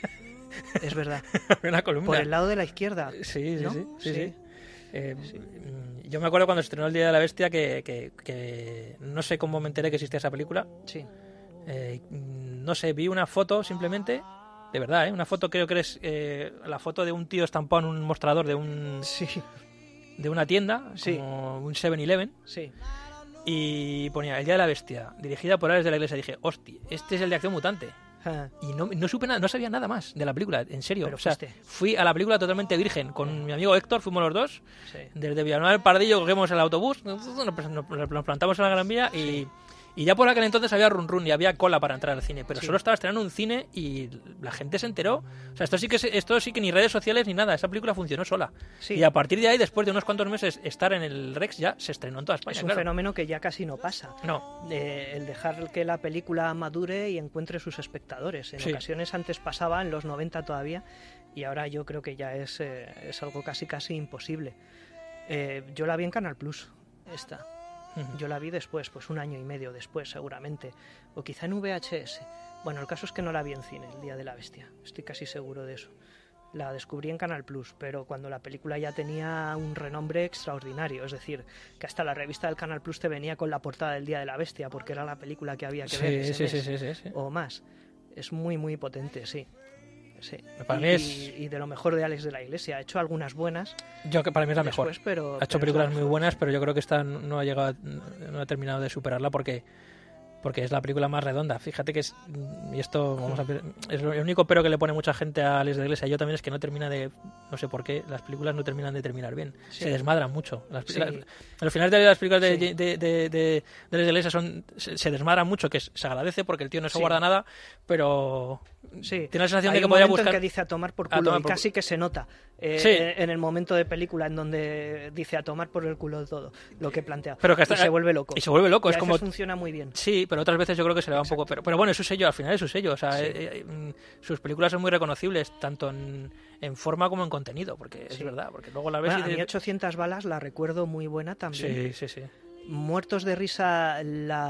es verdad.
Una columna.
Por el lado de la izquierda.
Sí,
¿no?
sí. Yo me acuerdo cuando se estrenó El Día de la Bestia que no sé cómo me enteré que existía esa película.
Sí.
No sé, vi una foto simplemente, de verdad, una foto, creo que es la foto de un tío estampado en un mostrador de una tienda, como un 7-Eleven.
Sí.
Y ponía El Día de la Bestia, dirigida por Alex de la Iglesia. Dije, hostia, este es el de Acción Mutante. Y no supe nada, no sabía nada más de la película, en serio.
Pero
o sea, fui a la película totalmente virgen. Con mi amigo Héctor fuimos los dos. Sí. Desde Villanueva del Pardillo cogemos el autobús, nos plantamos en la Gran Vía y ya por aquel entonces había run y había cola para entrar al cine, pero solo estaba estrenando un cine y la gente se enteró. O sea, esto sí que ni redes sociales ni nada, esa película funcionó sola. Sí. Y a partir de ahí, después de unos cuantos meses estar en el Rex, ya se estrenó en toda España.
Es un fenómeno que ya casi no pasa.
No.
El dejar que la película madure y encuentre sus espectadores. En ocasiones antes pasaba, en los 90 todavía, y ahora yo creo que ya es algo casi imposible. Yo la vi en Canal Plus, esta. Yo la vi después, pues un año y medio después seguramente, o quizá en VHS. Bueno, el caso es que no la vi en cine, El Día de la Bestia, estoy casi seguro de eso. La descubrí en Canal Plus, pero cuando la película ya tenía un renombre extraordinario, es decir, que hasta la revista del Canal Plus te venía con la portada del Día de la Bestia, porque era la película que había que ver ese mes,
sí.
o más. Es muy, muy potente, sí. Sí.
Para mí
y de lo mejor de Alex de la Iglesia. Ha hecho algunas buenas.
Para mí es la mejor.
Pero
ha hecho películas muy buenas, pero yo creo que esta no ha terminado de superarla porque es la película más redonda. Fíjate que es el único pero que le pone mucha gente a Alex de la Iglesia. Yo también es que no sé por qué, las películas no terminan de terminar bien. Sí. Se desmadran mucho. Los finales de las películas de Alex de la Iglesia se desmadran mucho, que se agradece porque el tío no se guarda nada, pero tiene la sensación de que podría buscar...
en que dice a tomar por culo y casi que se nota en el momento de película en donde dice a tomar por el culo todo lo que plantea.
Pero que
y se vuelve loco.
Y se vuelve loco.
Y
es como
funciona muy bien.
Sí, pero otras veces yo creo que se le va un poco... Pero bueno, es su sello, al final es su sello. O sea, sus películas son muy reconocibles, tanto en forma como en contenido, porque es verdad. Porque luego la ves
a mí 800 balas la recuerdo muy buena también.
Sí.
Muertos de risa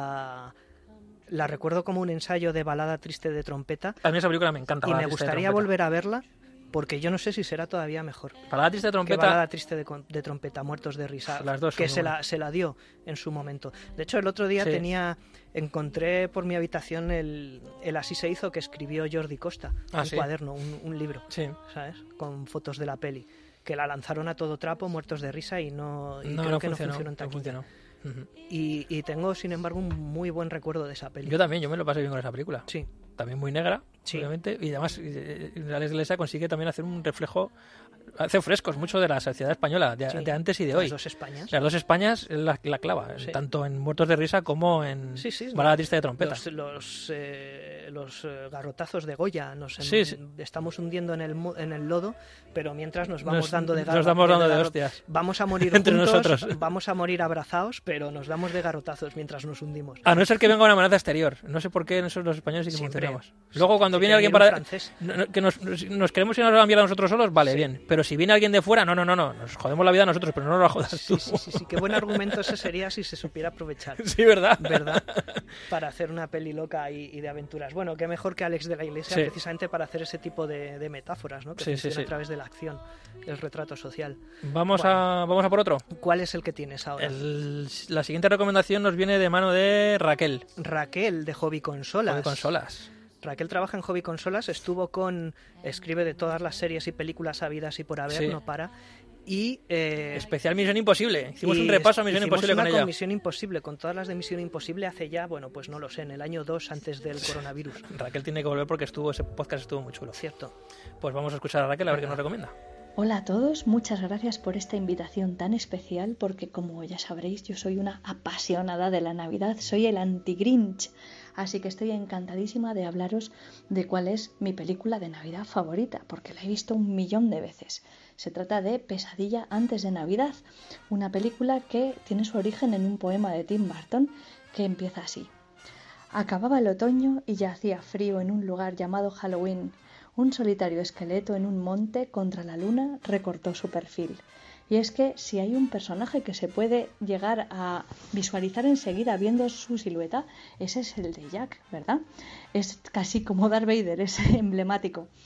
la recuerdo como un ensayo de balada triste de trompeta.
A mí esa película me encanta.
Y me gustaría volver a verla, porque yo no sé si será todavía mejor.
Balada triste de trompeta.
Balada triste de trompeta, Muertos de risa.
Las dos
que se la dio en su momento. De hecho, el otro día encontré por mi habitación el Así se hizo que escribió Jordi Costa, un cuaderno, un libro, ¿sabes? Con fotos de la peli, que la lanzaron a todo trapo, Muertos de risa, y creo que no funcionó en taquilla. Y tengo, sin embargo, un muy buen recuerdo de esa película.
Yo también, yo me lo pasé bien con esa película.
Sí.
También muy negra, obviamente, y además Alex Iglesia consigue también hacer un reflejo, hace frescos mucho de la sociedad española, de antes y de hoy. Las dos Españas la clava, tanto en Muertos de risa como en Balada triste de trompeta.
Los garrotazos de Goya, estamos hundiendo en el lodo, pero mientras nos vamos dando de
hostias.
Vamos a morir
entre
juntos,
nosotros.
Vamos a morir abrazados, pero nos damos de garrotazos mientras nos hundimos.
A no ser que venga una amenaza exterior. No sé por qué nosotros los españoles sí que funcionamos. Luego cuando viene alguien para... que nos queremos ir a la mierda nosotros solos, vale, bien. Pero si viene alguien de fuera, no. Nos jodemos la vida nosotros, pero no nos la jodas tú.
Sí. Qué buen argumento ese sería si se supiera aprovechar.
Sí, ¿verdad?
Para hacer una peli loca y de aventuras. Bueno, qué mejor que Alex de la Iglesia precisamente para hacer ese tipo de metáforas, ¿no? Que funciona a través de la acción, el retrato social.
Vamos a por otro.
¿Cuál es el que tienes ahora?
La siguiente recomendación nos viene de mano de Raquel.
Raquel, de Hobby Consolas. Raquel trabaja en Hobby Consolas, escribe de todas las series y películas habidas y por haber, no para. Y
especial Misión Imposible. Hicimos un repaso a Misión Imposible con ella.
Con Misión Imposible, con todas las de Misión Imposible hace ya, pues no lo sé, en el año 2 antes del coronavirus.
Raquel tiene que volver porque ese podcast estuvo muy chulo.
Cierto.
Pues vamos a escuchar a Raquel a ver qué nos recomienda.
Hola a todos, muchas gracias por esta invitación tan especial, porque como ya sabréis, yo soy una apasionada de la Navidad, soy el anti-Grinch, así que estoy encantadísima de hablaros de cuál es mi película de Navidad favorita, porque la he visto 1.000.000 de veces. Se trata de Pesadilla antes de Navidad, una película que tiene su origen en un poema de Tim Burton que empieza así. Acababa el otoño y ya hacía frío en un lugar llamado Halloween. Un solitario esqueleto en un monte contra la luna recortó su perfil. Y es que si hay un personaje que se puede llegar a visualizar enseguida viendo su silueta, ese es el de Jack, ¿verdad? Es casi como Darth Vader, es emblemático.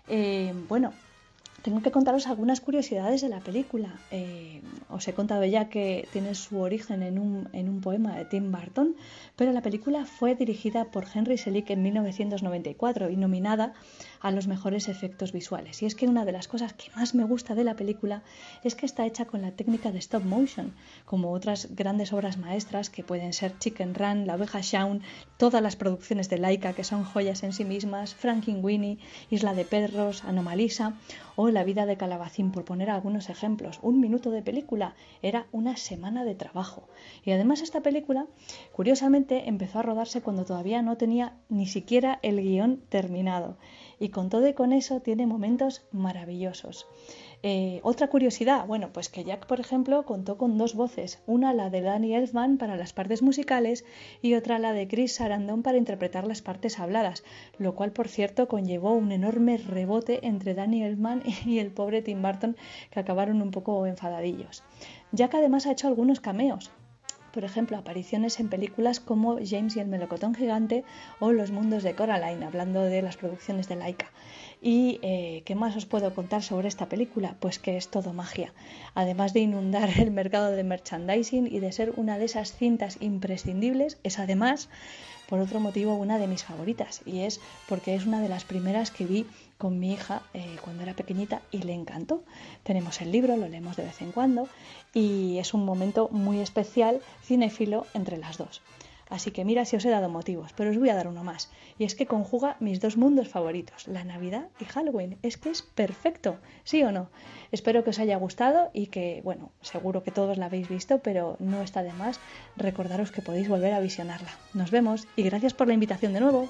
Bueno, tengo que contaros algunas curiosidades de la película. Os he contado ya que tiene su origen en un poema de Tim Burton, pero la película fue dirigida por Henry Selick en 1994 y nominada a los mejores efectos visuales. Y es que una de las cosas que más me gusta de la película es que está hecha con la técnica de stop motion, como otras grandes obras maestras que pueden ser Chicken Run, La oveja Shaun, todas las producciones de Laika que son joyas en sí mismas, Frankenweenie, Isla de Perros, Anomalisa o La vida de Calabacín, por poner algunos ejemplos. 1 minuto de película era una semana de trabajo. Y además esta película, curiosamente, empezó a rodarse cuando todavía no tenía ni siquiera el guión terminado. Y con todo y con eso tiene momentos maravillosos. Otra curiosidad, bueno, pues que Jack, por ejemplo, contó con 2 voces, una la de Danny Elfman para las partes musicales y otra la de Chris Sarandon para interpretar las partes habladas, lo cual, por cierto, conllevó un enorme rebote entre Danny Elfman y el pobre Tim Burton, que acabaron un poco enfadadillos. Jack además ha hecho algunos cameos. Por ejemplo, apariciones en películas como James y el melocotón gigante o Los mundos de Coraline, hablando de las producciones de Laika. ¿Y qué más os puedo contar sobre esta película? Pues que es todo magia. Además de inundar el mercado de merchandising y de ser una de esas cintas imprescindibles, es además, por otro motivo, una de mis favoritas. Y es porque es una de las primeras que vi con mi hija cuando era pequeñita y le encantó. Tenemos el libro, lo leemos de vez en cuando y es un momento muy especial, cinéfilo, entre las dos. Así que mira si os he dado motivos, pero os voy a dar uno más. Y es que conjuga mis 2 mundos favoritos, la Navidad y Halloween. Es que es perfecto, ¿sí o no? Espero que os haya gustado y que, bueno, seguro que todos la habéis visto, pero no está de más recordaros que podéis volver a visionarla. Nos vemos y gracias por la invitación de nuevo.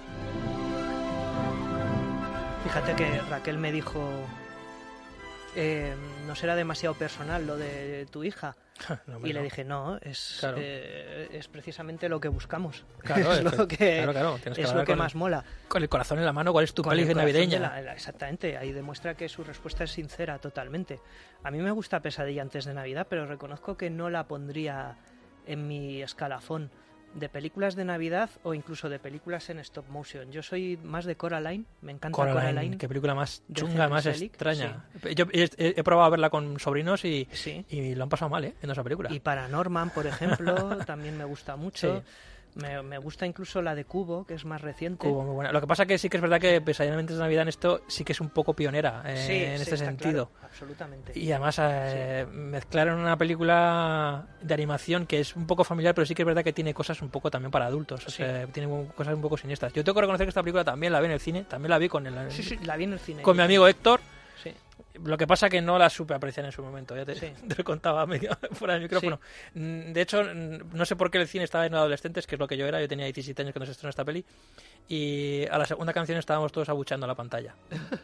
Fíjate que Raquel me dijo, no será demasiado personal lo de tu hija.
No,
y le dije, no, es precisamente lo que buscamos.
Claro,
es lo que,
claro. Tienes
es
que
lo que más mola.
Con el corazón en la mano, ¿cuál es tu
Con
peli
el corazón
navideña?
Exactamente, ahí demuestra que su respuesta es sincera totalmente. A mí me gusta Pesadilla antes de Navidad, pero reconozco que no la pondría en mi escalafón de películas de Navidad o incluso de películas en stop motion. Yo soy más de Coraline, me encanta Coraline.
Qué película más
de
chunga,
Henry
más
Selick,
extraña.
sí.
Yo he probado a verla con sobrinos y lo han pasado mal, viendo esa película.
Y Paranorman, por ejemplo, también me gusta mucho.
Sí.
Me gusta incluso la de Cubo, que es más reciente.
Cubo, muy buena. Lo que pasa que sí que es verdad que Pesadilla antes de Navidad en esto sí que es un poco pionera en este sentido.
Claro, absolutamente.
Y además mezclaron una película de animación que es un poco familiar, pero sí que es verdad que tiene cosas un poco también para adultos. O sea, tiene cosas un poco siniestras. Yo tengo que reconocer que esta película también la vi en el cine, también la vi con
la vi en el cine.
Con mi amigo Héctor.
Sí.
Lo que pasa que no la supe apreciar en su momento, ya te lo contaba fuera del micrófono. Sí. De hecho, no sé por qué el cine estaba lleno de adolescentes, que es lo que yo era. Yo tenía 17 años cuando se estrenó esta peli. Y a la segunda canción estábamos todos abuchando la pantalla.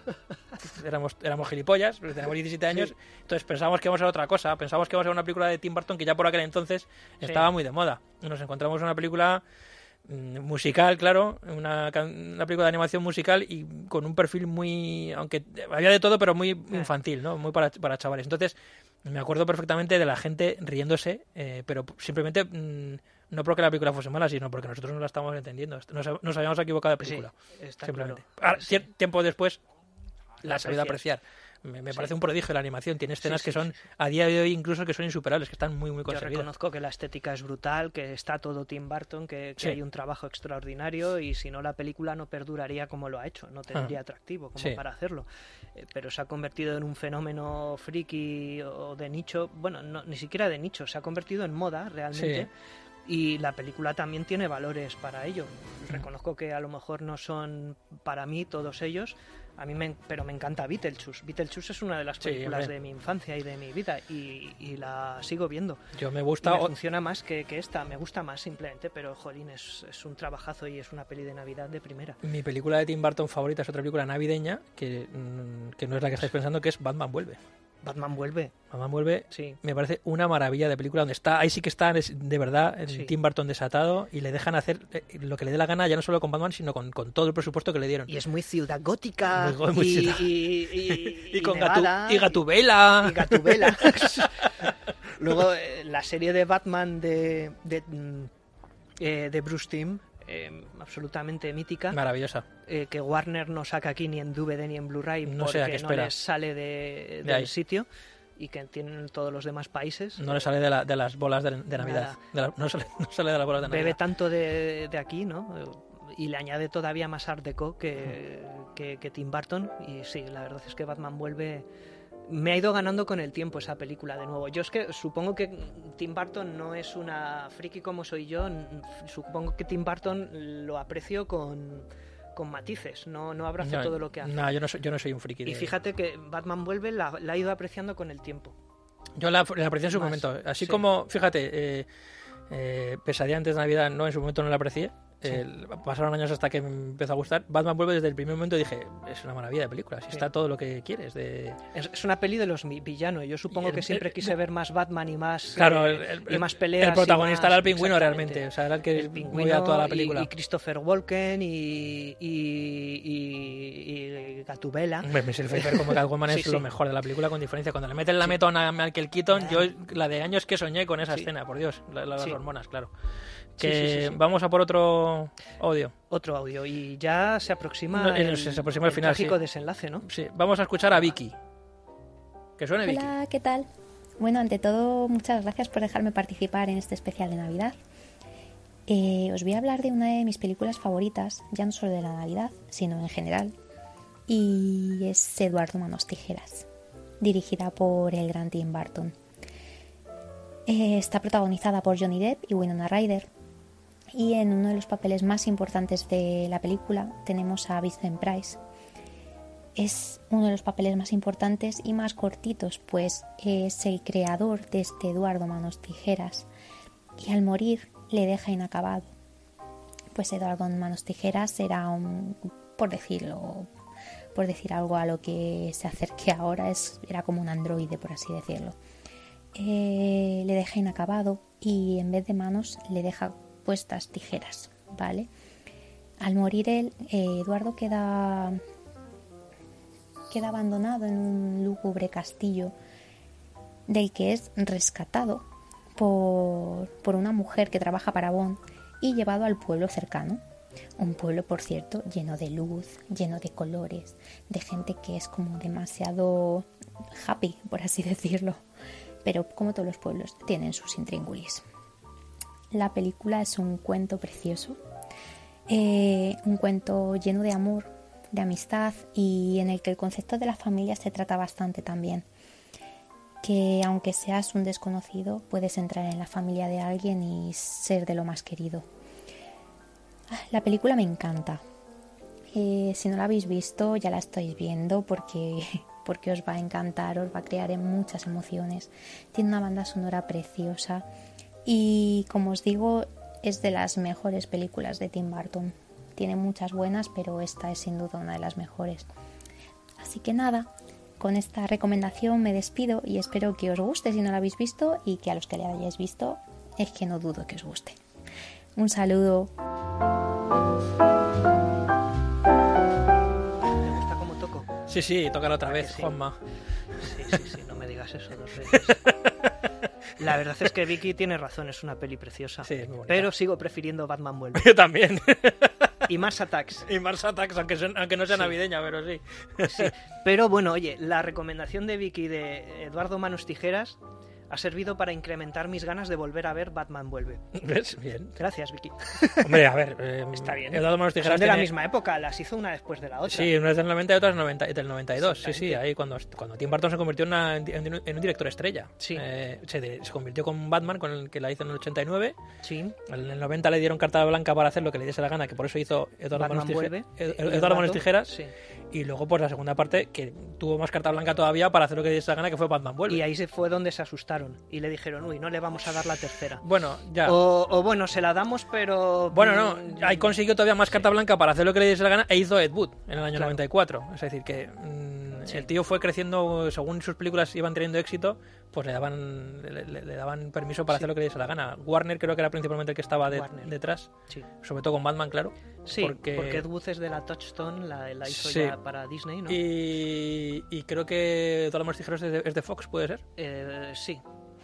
éramos gilipollas, pero teníamos 17 años. Entonces pensábamos que íbamos a ver otra cosa. Pensábamos que íbamos a ver una película de Tim Burton que ya por aquel entonces estaba muy de moda. Y nos encontramos una película musical, claro, una película de animación musical y con un perfil muy, aunque había de todo, pero muy infantil, ¿no? Muy para chavales. Entonces me acuerdo perfectamente de la gente riéndose, pero simplemente no porque la película fuese mala, sino porque nosotros no la estábamos entendiendo. Nos habíamos equivocado de película, simplemente. Claro. Ahora, tiempo después la he sabido apreciar. Me parece un prodigio la animación. Tiene escenas que son, a día de hoy, incluso que son insuperables, que están muy, muy conseguidas.
Yo reconozco que la estética es brutal, que está todo Tim Burton, que hay un trabajo extraordinario y si no la película no perduraría como lo ha hecho, no tendría atractivo como para hacerlo. Pero se ha convertido en un fenómeno friki o de nicho, bueno, no, ni siquiera de nicho, se ha convertido en moda realmente. Y la película también tiene valores para ello. Reconozco que a lo mejor no son para mí todos ellos, pero me encanta Beetlejuice. Beetlejuice es una de las películas de mi infancia y de mi vida y la sigo viendo.
Me gusta.
Me funciona más que esta, me gusta más simplemente, pero jolín, es un trabajazo y es una peli de Navidad de primera.
Mi película de Tim Burton favorita es otra película navideña que no es la que estáis pensando, que es Batman Vuelve.
Batman Vuelve,
me parece una maravilla de película donde ahí sí que está de verdad Tim Burton desatado y le dejan hacer lo que le dé la gana, ya no solo con Batman, sino con todo el presupuesto que le dieron.
Y es muy ciudad gótica,
y con
Nevada,
y Gatubela.
Y Gatubela. Luego la serie de Batman de Bruce Timm absolutamente mítica.
Maravillosa.
Que Warner no saca aquí ni en DVD ni en Blu-ray
No
porque
sé a qué
no
espera.
les sale
De
del
ahí.
sitio, y que tienen todos los demás países.
No le sale de las bolas de Navidad. No sale de las bolas de Navidad.
Bebe tanto de aquí, ¿no? Y le añade todavía más Art Deco que Tim Burton. Y sí, la verdad es que Batman vuelve... Me ha ido ganando con el tiempo esa película de nuevo. Yo es que supongo que Tim Burton no es una friki como soy yo. Supongo que Tim Burton lo aprecio con matices. No abrazo todo lo que hace.
No, yo no soy un friki.
Y fíjate que Batman vuelve, la ha ido apreciando con el tiempo.
Yo la aprecié en su
Más,
momento. Así
sí.
como, fíjate, Pesadilla antes de Navidad en su momento no la aprecié.
Sí.
Pasaron años hasta que me empezó a gustar. Batman vuelve desde el primer momento y dije, es una maravilla de película. Si
Sí.
está todo lo que quieres.
Es una peli de los villanos. Yo supongo que siempre quise ver más Batman y más,
Claro,
y más peleas.
el protagonista
y más...
era el pingüino
Exactamente.
realmente. O sea, era el que
El pingüino
movía toda la película.
y Christopher Walken y Gatubela.
Hombre, Michelle Pfeiffer como Catwoman es
Sí,
lo
sí.
mejor de la película con diferencia. Cuando le meten la metona a Michael Keaton, yo la de años que soñé con esa
Sí.
escena, por Dios, las
Sí.
hormonas, claro.
Sí,
Que
sí, sí, sí.
vamos a por otro audio.
Otro audio. Y ya se aproxima,
No, se aproxima el final,
trágico
sí.
desenlace, ¿no?
Sí, vamos a escuchar a Vicky. Que suene Vicky.
Hola, ¿qué tal? Bueno, ante todo, muchas gracias por dejarme participar en este especial de Navidad. Os voy a hablar de una de mis películas favoritas, ya no solo de la Navidad, sino en general. Y es Eduardo Manos Tijeras, dirigida por el gran Tim Burton. Está protagonizada por Johnny Depp y Winona Ryder. Y en uno de los papeles más importantes de la película tenemos a Vincent Price. Es uno de los papeles más importantes y más cortitos, pues es el creador de este Eduardo Manos Tijeras. Y al morir le deja inacabado. Pues Eduardo Manos Tijeras era por decir algo a lo que se acerque ahora, era como un androide, por así decirlo. Le deja inacabado y en vez de manos le deja puestas tijeras, ¿vale? Al morir él, Eduardo queda abandonado en un lúgubre castillo del que es rescatado por una mujer que trabaja para Bond y llevado al pueblo cercano. Un pueblo, por cierto, lleno de luz, lleno de colores, de gente que es como demasiado happy, por así decirlo. Pero como todos los pueblos, tienen sus intríngulis. La película es un cuento precioso, un cuento lleno de amor, de amistad y en el que el concepto de la familia se trata bastante también. Que aunque seas un desconocido, puedes entrar en la familia de alguien y ser de lo más querido. La película me encanta. Si no la habéis visto, ya la estáis viendo porque os va a encantar, os va a crear muchas emociones. Tiene una banda sonora preciosa y, como os digo, es de las mejores películas de Tim Burton. Tiene muchas buenas, pero esta es sin duda una de las mejores. Así que nada, con esta recomendación me despido y espero que os guste si no la habéis visto y que a los que la hayáis visto es que no dudo que os guste. Un saludo.
¿Te gusta cómo toco?
Sí, tócala otra vez,
sí?
Juanma.
Sí, no me digas eso 2 veces. La verdad es que Vicky tiene razón, es una peli preciosa.
Sí, es muy bonita.
Pero sigo prefiriendo Batman Vuelve.
Yo también.
Y Mars Attacks.
Y Mars Attacks, aunque no sea
Sí.
navideña, pero sí.
Sí. Pero bueno, oye, la recomendación de Vicky de Eduardo Manos Tijeras ha servido para incrementar mis ganas de volver a ver Batman Vuelve.
¿Ves? Bien.
Gracias, Vicky.
Hombre, a ver.
Está bien.
Eduardo Manos
Son
Tijeras
de la
tiene-
misma época, las hizo una después de la otra.
Sí, una es del 90 y otra es del 92. Sí,
Exactamente.
ahí cuando Tim Burton se convirtió en un director estrella.
Sí.
Se convirtió con Batman, con el que la hizo en el 89.
Sí.
En el 90 le dieron carta blanca para hacer lo que le diese la gana, que por eso hizo Eduardo
Batman
Manos
Vuelve.
Eduardo Manos Tijeras.
Sí.
Y luego, pues la segunda parte, que tuvo más carta blanca todavía para hacer lo que le diese la gana, que fue Batman Vuelve.
Y ahí fue donde se asustaron y le dijeron, uy, no le vamos a dar la tercera.
Bueno, ya.
O bueno, se la damos, pero...
Bueno, no, ahí consiguió todavía más carta blanca para hacer lo que le diese la gana e hizo Ed Wood en el año
Claro.
94. Es decir, que
Sí.
el tío fue creciendo, según sus películas iban teniendo éxito, pues le daban permiso para
Sí.
hacer lo que le diese la gana. Warner creo que era principalmente el que estaba
Warner.
detrás,
Sí,
sobre todo con Batman, claro.
sí porque Ed Wood es de la Touchstone, la hizo
Sí.
ya para Disney, ¿no?
Y creo que Todos los Tijeros es de Fox, ¿puede ser?
Sí.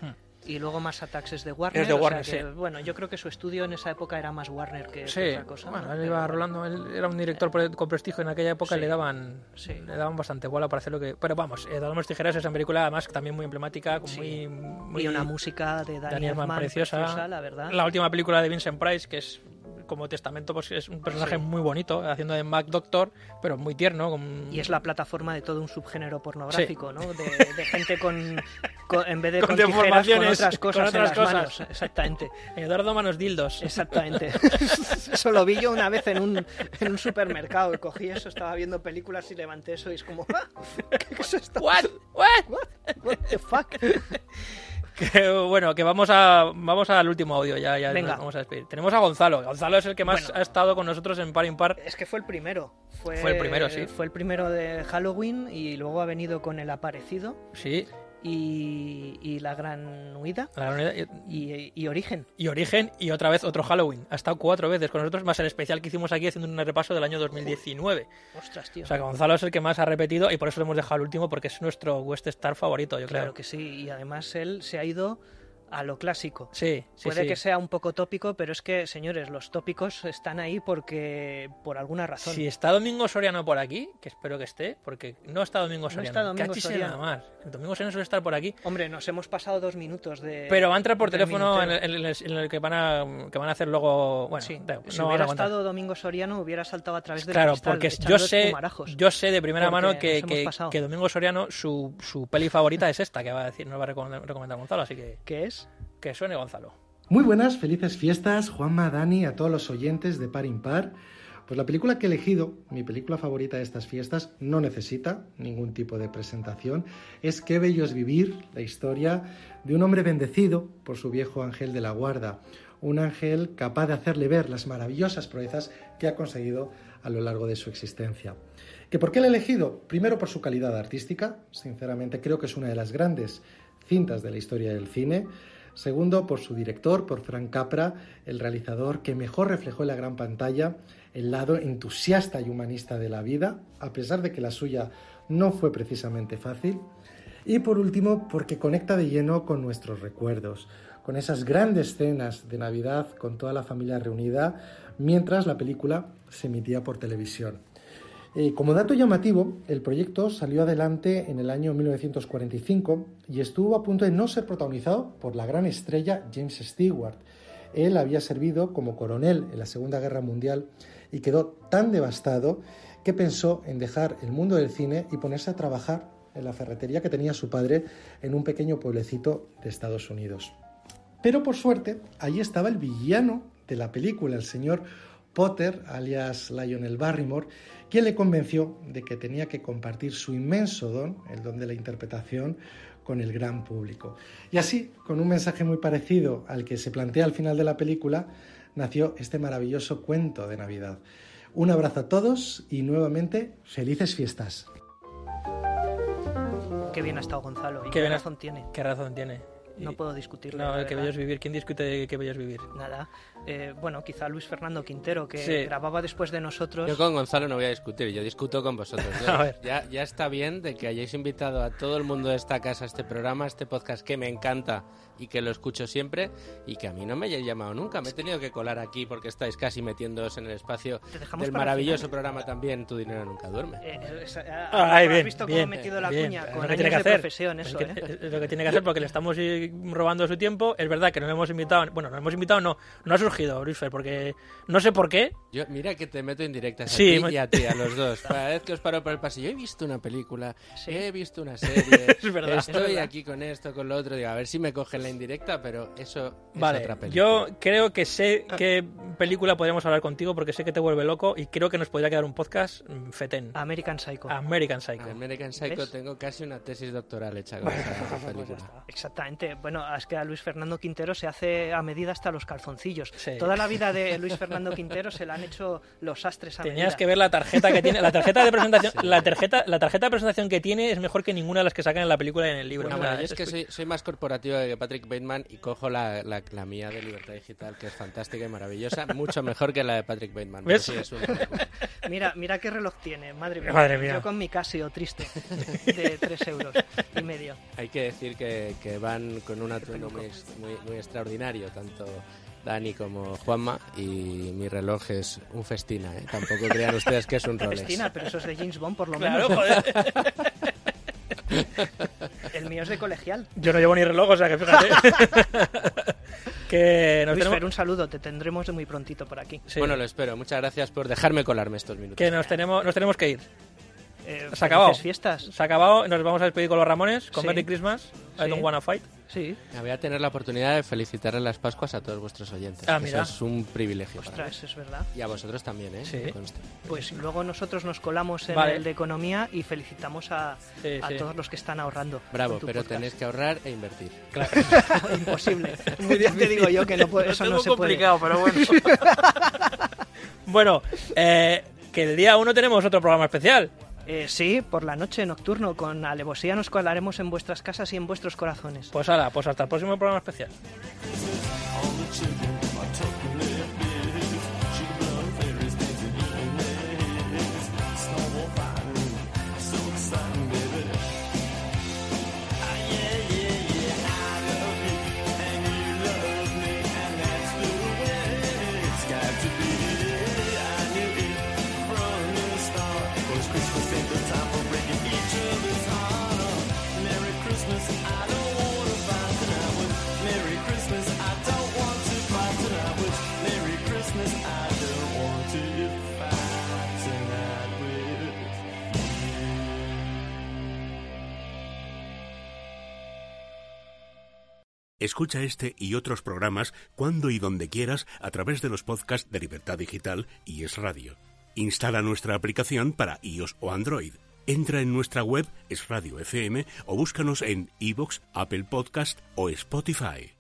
Y luego Mars Attacks es de Warner.
Es de Warner,
o sea que,
sí.
Bueno, yo creo que su estudio en esa época era más Warner que
Sí,
otra cosa.
bueno,
¿no?
él iba rolando, él era un director con prestigio en aquella época,
Sí.
le daban bastante bola para hacer lo que... Pero vamos, Damas Tijeras es una película además también muy emblemática, con
Sí.
muy
Y una música de Danny Elfman preciosa, la verdad.
La última película de Vincent Price, que es como testamento, pues es un personaje
Sí.
muy bonito, haciendo de Mac Doctor, pero muy tierno.
Y es la plataforma de todo un subgénero pornográfico, ¿no? De gente en vez de
Con
con tijeras, con
deformaciones,
otras cosas
con otras
en las
cosas.
manos. Exactamente.
Eduardo Manos Dildos.
Exactamente. Eso lo vi yo una vez en un supermercado. Y cogí eso, estaba viendo películas y levanté eso y es como... ¿Qué es esto?
What
the fuck?
Que, bueno, que vamos al último audio, ya
Venga.
nos vamos a despedir. Tenemos a Gonzalo. Gonzalo es el que más ha estado con nosotros en Par Impar.
Es que fue el primero.
Fue el primero, sí.
Fue el primero de Halloween y luego ha venido con El Aparecido.
Sí.
Y La Gran Huida. Y Origen.
Y Origen y otra vez otro Halloween. Ha estado 4 veces con nosotros, más el especial que hicimos aquí haciendo un repaso del año 2019.
Ostras, tío.
O sea que Gonzalo es el que más ha repetido y por eso lo hemos dejado al último, porque es nuestro West Star favorito, yo creo.
Claro que sí, y además él se ha ido a lo clásico.
Sí,
Puede
sí.
que sea un poco tópico, pero es que, señores, los tópicos están ahí por alguna razón.
Si está Domingo Soriano por aquí, que espero que esté, porque no está Domingo Soriano.
No está Domingo
Cachis
Soriano.
nada más. Domingo Soriano suele estar por aquí.
Hombre, nos hemos pasado 2 minutos de...
Pero va a entrar por
del
teléfono en
minutero.
el que van a hacer luego... Bueno,
Sí,
no
si
van a
hubiera
aguantar.
estado Domingo Soriano hubiera saltado a través del
Claro,
cristal,
porque
echando espumarajos.
yo sé de primera
Porque
mano que,
nos hemos pasado.
que Domingo Soriano, su peli favorita es esta, que va a decir, nos va a recomendar Gonzalo, así que...
¿Qué es?
Que suene Gonzalo.
Muy buenas, felices fiestas, Juanma, Dani, a todos los oyentes de Par Impar. Pues la película que he elegido, mi película favorita de estas fiestas, no necesita ningún tipo de presentación. Es Qué bello es vivir, la historia de un hombre bendecido por su viejo ángel de la guarda. Un ángel capaz de hacerle ver las maravillosas proezas que ha conseguido a lo largo de su existencia. ¿Que por qué la he elegido? Primero por su calidad artística, sinceramente creo que es una de las grandes cintas de la historia del cine. Segundo, por su director, por Frank Capra, el realizador que mejor reflejó en la gran pantalla el lado entusiasta y humanista de la vida, a pesar de que la suya no fue precisamente fácil. Y por último, porque conecta de lleno con nuestros recuerdos, con esas grandes cenas de Navidad con toda la familia reunida mientras la película se emitía por televisión. Como dato llamativo, el proyecto salió adelante en el año 1945 y estuvo a punto de no ser protagonizado por la gran estrella James Stewart. Él había servido como coronel en la Segunda Guerra Mundial y quedó tan devastado que pensó en dejar el mundo del cine y ponerse a trabajar en la ferretería que tenía su padre en un pequeño pueblecito de Estados Unidos. Pero por suerte, allí estaba el villano de la película, el señor Potter, alias Lionel Barrymore, quien le convenció de que tenía que compartir su inmenso don, el don de la interpretación, con el gran público. Y así, con un mensaje muy parecido al que se plantea al final de la película, nació este maravilloso cuento de Navidad. Un abrazo a todos y nuevamente, felices fiestas.
Qué bien ha estado Gonzalo y
Qué
qué
bien
razón tiene.
¿Qué razón tiene?
No puedo discutirlo.
No,
la
qué
verdad.
bello es vivir. ¿Quién discute de qué bello es vivir?
Nada. Bueno, quizá Luis Fernando Quintero, que
Sí.
grababa después de nosotros.
Yo con Gonzalo no voy a discutir, yo discuto con vosotros.
A ver.
Ya está bien de que hayáis invitado a todo el mundo de esta casa a este programa, a este podcast que me encanta y que lo escucho siempre, y que a mí no me hayáis llamado nunca. Me he tenido que colar aquí porque estáis casi metiéndoos en el espacio
Te dejamos
del
para el
maravilloso
final.
programa también Tu dinero nunca duerme.
Ay, bien,
¿Has visto cómo
bien,
he metido la
bien.
cuña?
Es
Con
lo que
años
tiene que
de
hacer.
profesión, eso,
Es lo que tiene que hacer porque le estamos robando su tiempo. Es verdad que no le hemos invitado. Bueno, no hemos invitado, no ha surgido, Luis Fer, porque no sé por qué.
Yo, mira que te meto indirectas
Sí,
a ti y a ti, a los dos. Cada vez que os paro por el pasillo, he visto una película, he visto una serie,
Es verdad,
estoy
es verdad.
aquí con esto, con lo otro. Digo, a ver si me cogen la indirecta, pero eso es
Vale,
otra película.
yo creo que sé qué película podríamos hablar contigo porque sé que te vuelve loco y creo que nos podría quedar un podcast fetén.
American Psycho.
American Psycho.
American Psycho
¿Ves?
tengo casi una tesis doctoral hecha con esa película.
Exactamente. Bueno, es que a Luis Fernando Quintero se hace a medida hasta los calzoncillos.
Sí.
Toda la vida de Luis Fernando Quintero se la han hecho los sastres a
Tenías
medida.
que ver la tarjeta que tiene, la tarjeta de presentación, la tarjeta de presentación que tiene es mejor que ninguna de las que sacan en la película y en el libro.
No,
O sea,
bueno, yo es que soy más corporativo que Patrick Bateman y cojo la mía de Libertad Digital, que es fantástica y maravillosa, mucho mejor que la de Patrick Bateman. pero
¿Ves?
sí, es una-
Mira qué reloj tiene, madre mía.
Madre mía.
Yo con mi Casio triste de 3,5 €.
Hay que decir que van con un atuendo muy extraordinario, tanto Dani como Juanma, y mi reloj es un Festina, ¿eh? Tampoco crean ustedes que es un Rolex.
Festina, pero eso es de James Bond por lo
Claro,
menos.
joder.
El mío es de colegial.
Yo no llevo ni reloj, o sea que fíjate. Que nos
Luis
tenemos...
Fer, un saludo, te tendremos de muy prontito por aquí.
Sí.
Bueno, lo espero. Muchas gracias por dejarme colarme estos minutos.
Que nos tenemos que ir.
Se
Se ha acabado.
Fiestas.
Se ha acabado. Nos vamos a despedir con los Ramones, con
Sí.
Merry Christmas, I
Sí.
Don't Wanna Fight.
Sí.
Voy a tener la oportunidad de felicitarles las Pascuas a todos vuestros oyentes.
Ah,
Eso
mira.
es un privilegio. para
Ostras,
mí.
es verdad.
Y a vosotros también, ¿eh?
Sí.
Que conste.
Pues luego nosotros nos colamos en
Vale.
el de economía y felicitamos a
Sí.
todos los que están ahorrando.
Bravo,
con tu
pero
podcast.
tenéis que ahorrar e invertir.
Claro.
Imposible. Ya te digo yo que no puede, eso
Lo
no
tengo
se puede.
complicado, pero bueno. Bueno, que el día 1 tenemos otro programa especial.
Sí, por la noche nocturno con alevosía nos colaremos en vuestras casas y en vuestros corazones.
Pues ahora, pues hasta el próximo programa especial.
Escucha este y otros programas cuando y donde quieras a través de los podcasts de Libertad Digital y Es Radio. Instala nuestra aplicación para iOS o Android. Entra en nuestra web Es Radio FM o búscanos en iVoox, Apple Podcast o Spotify.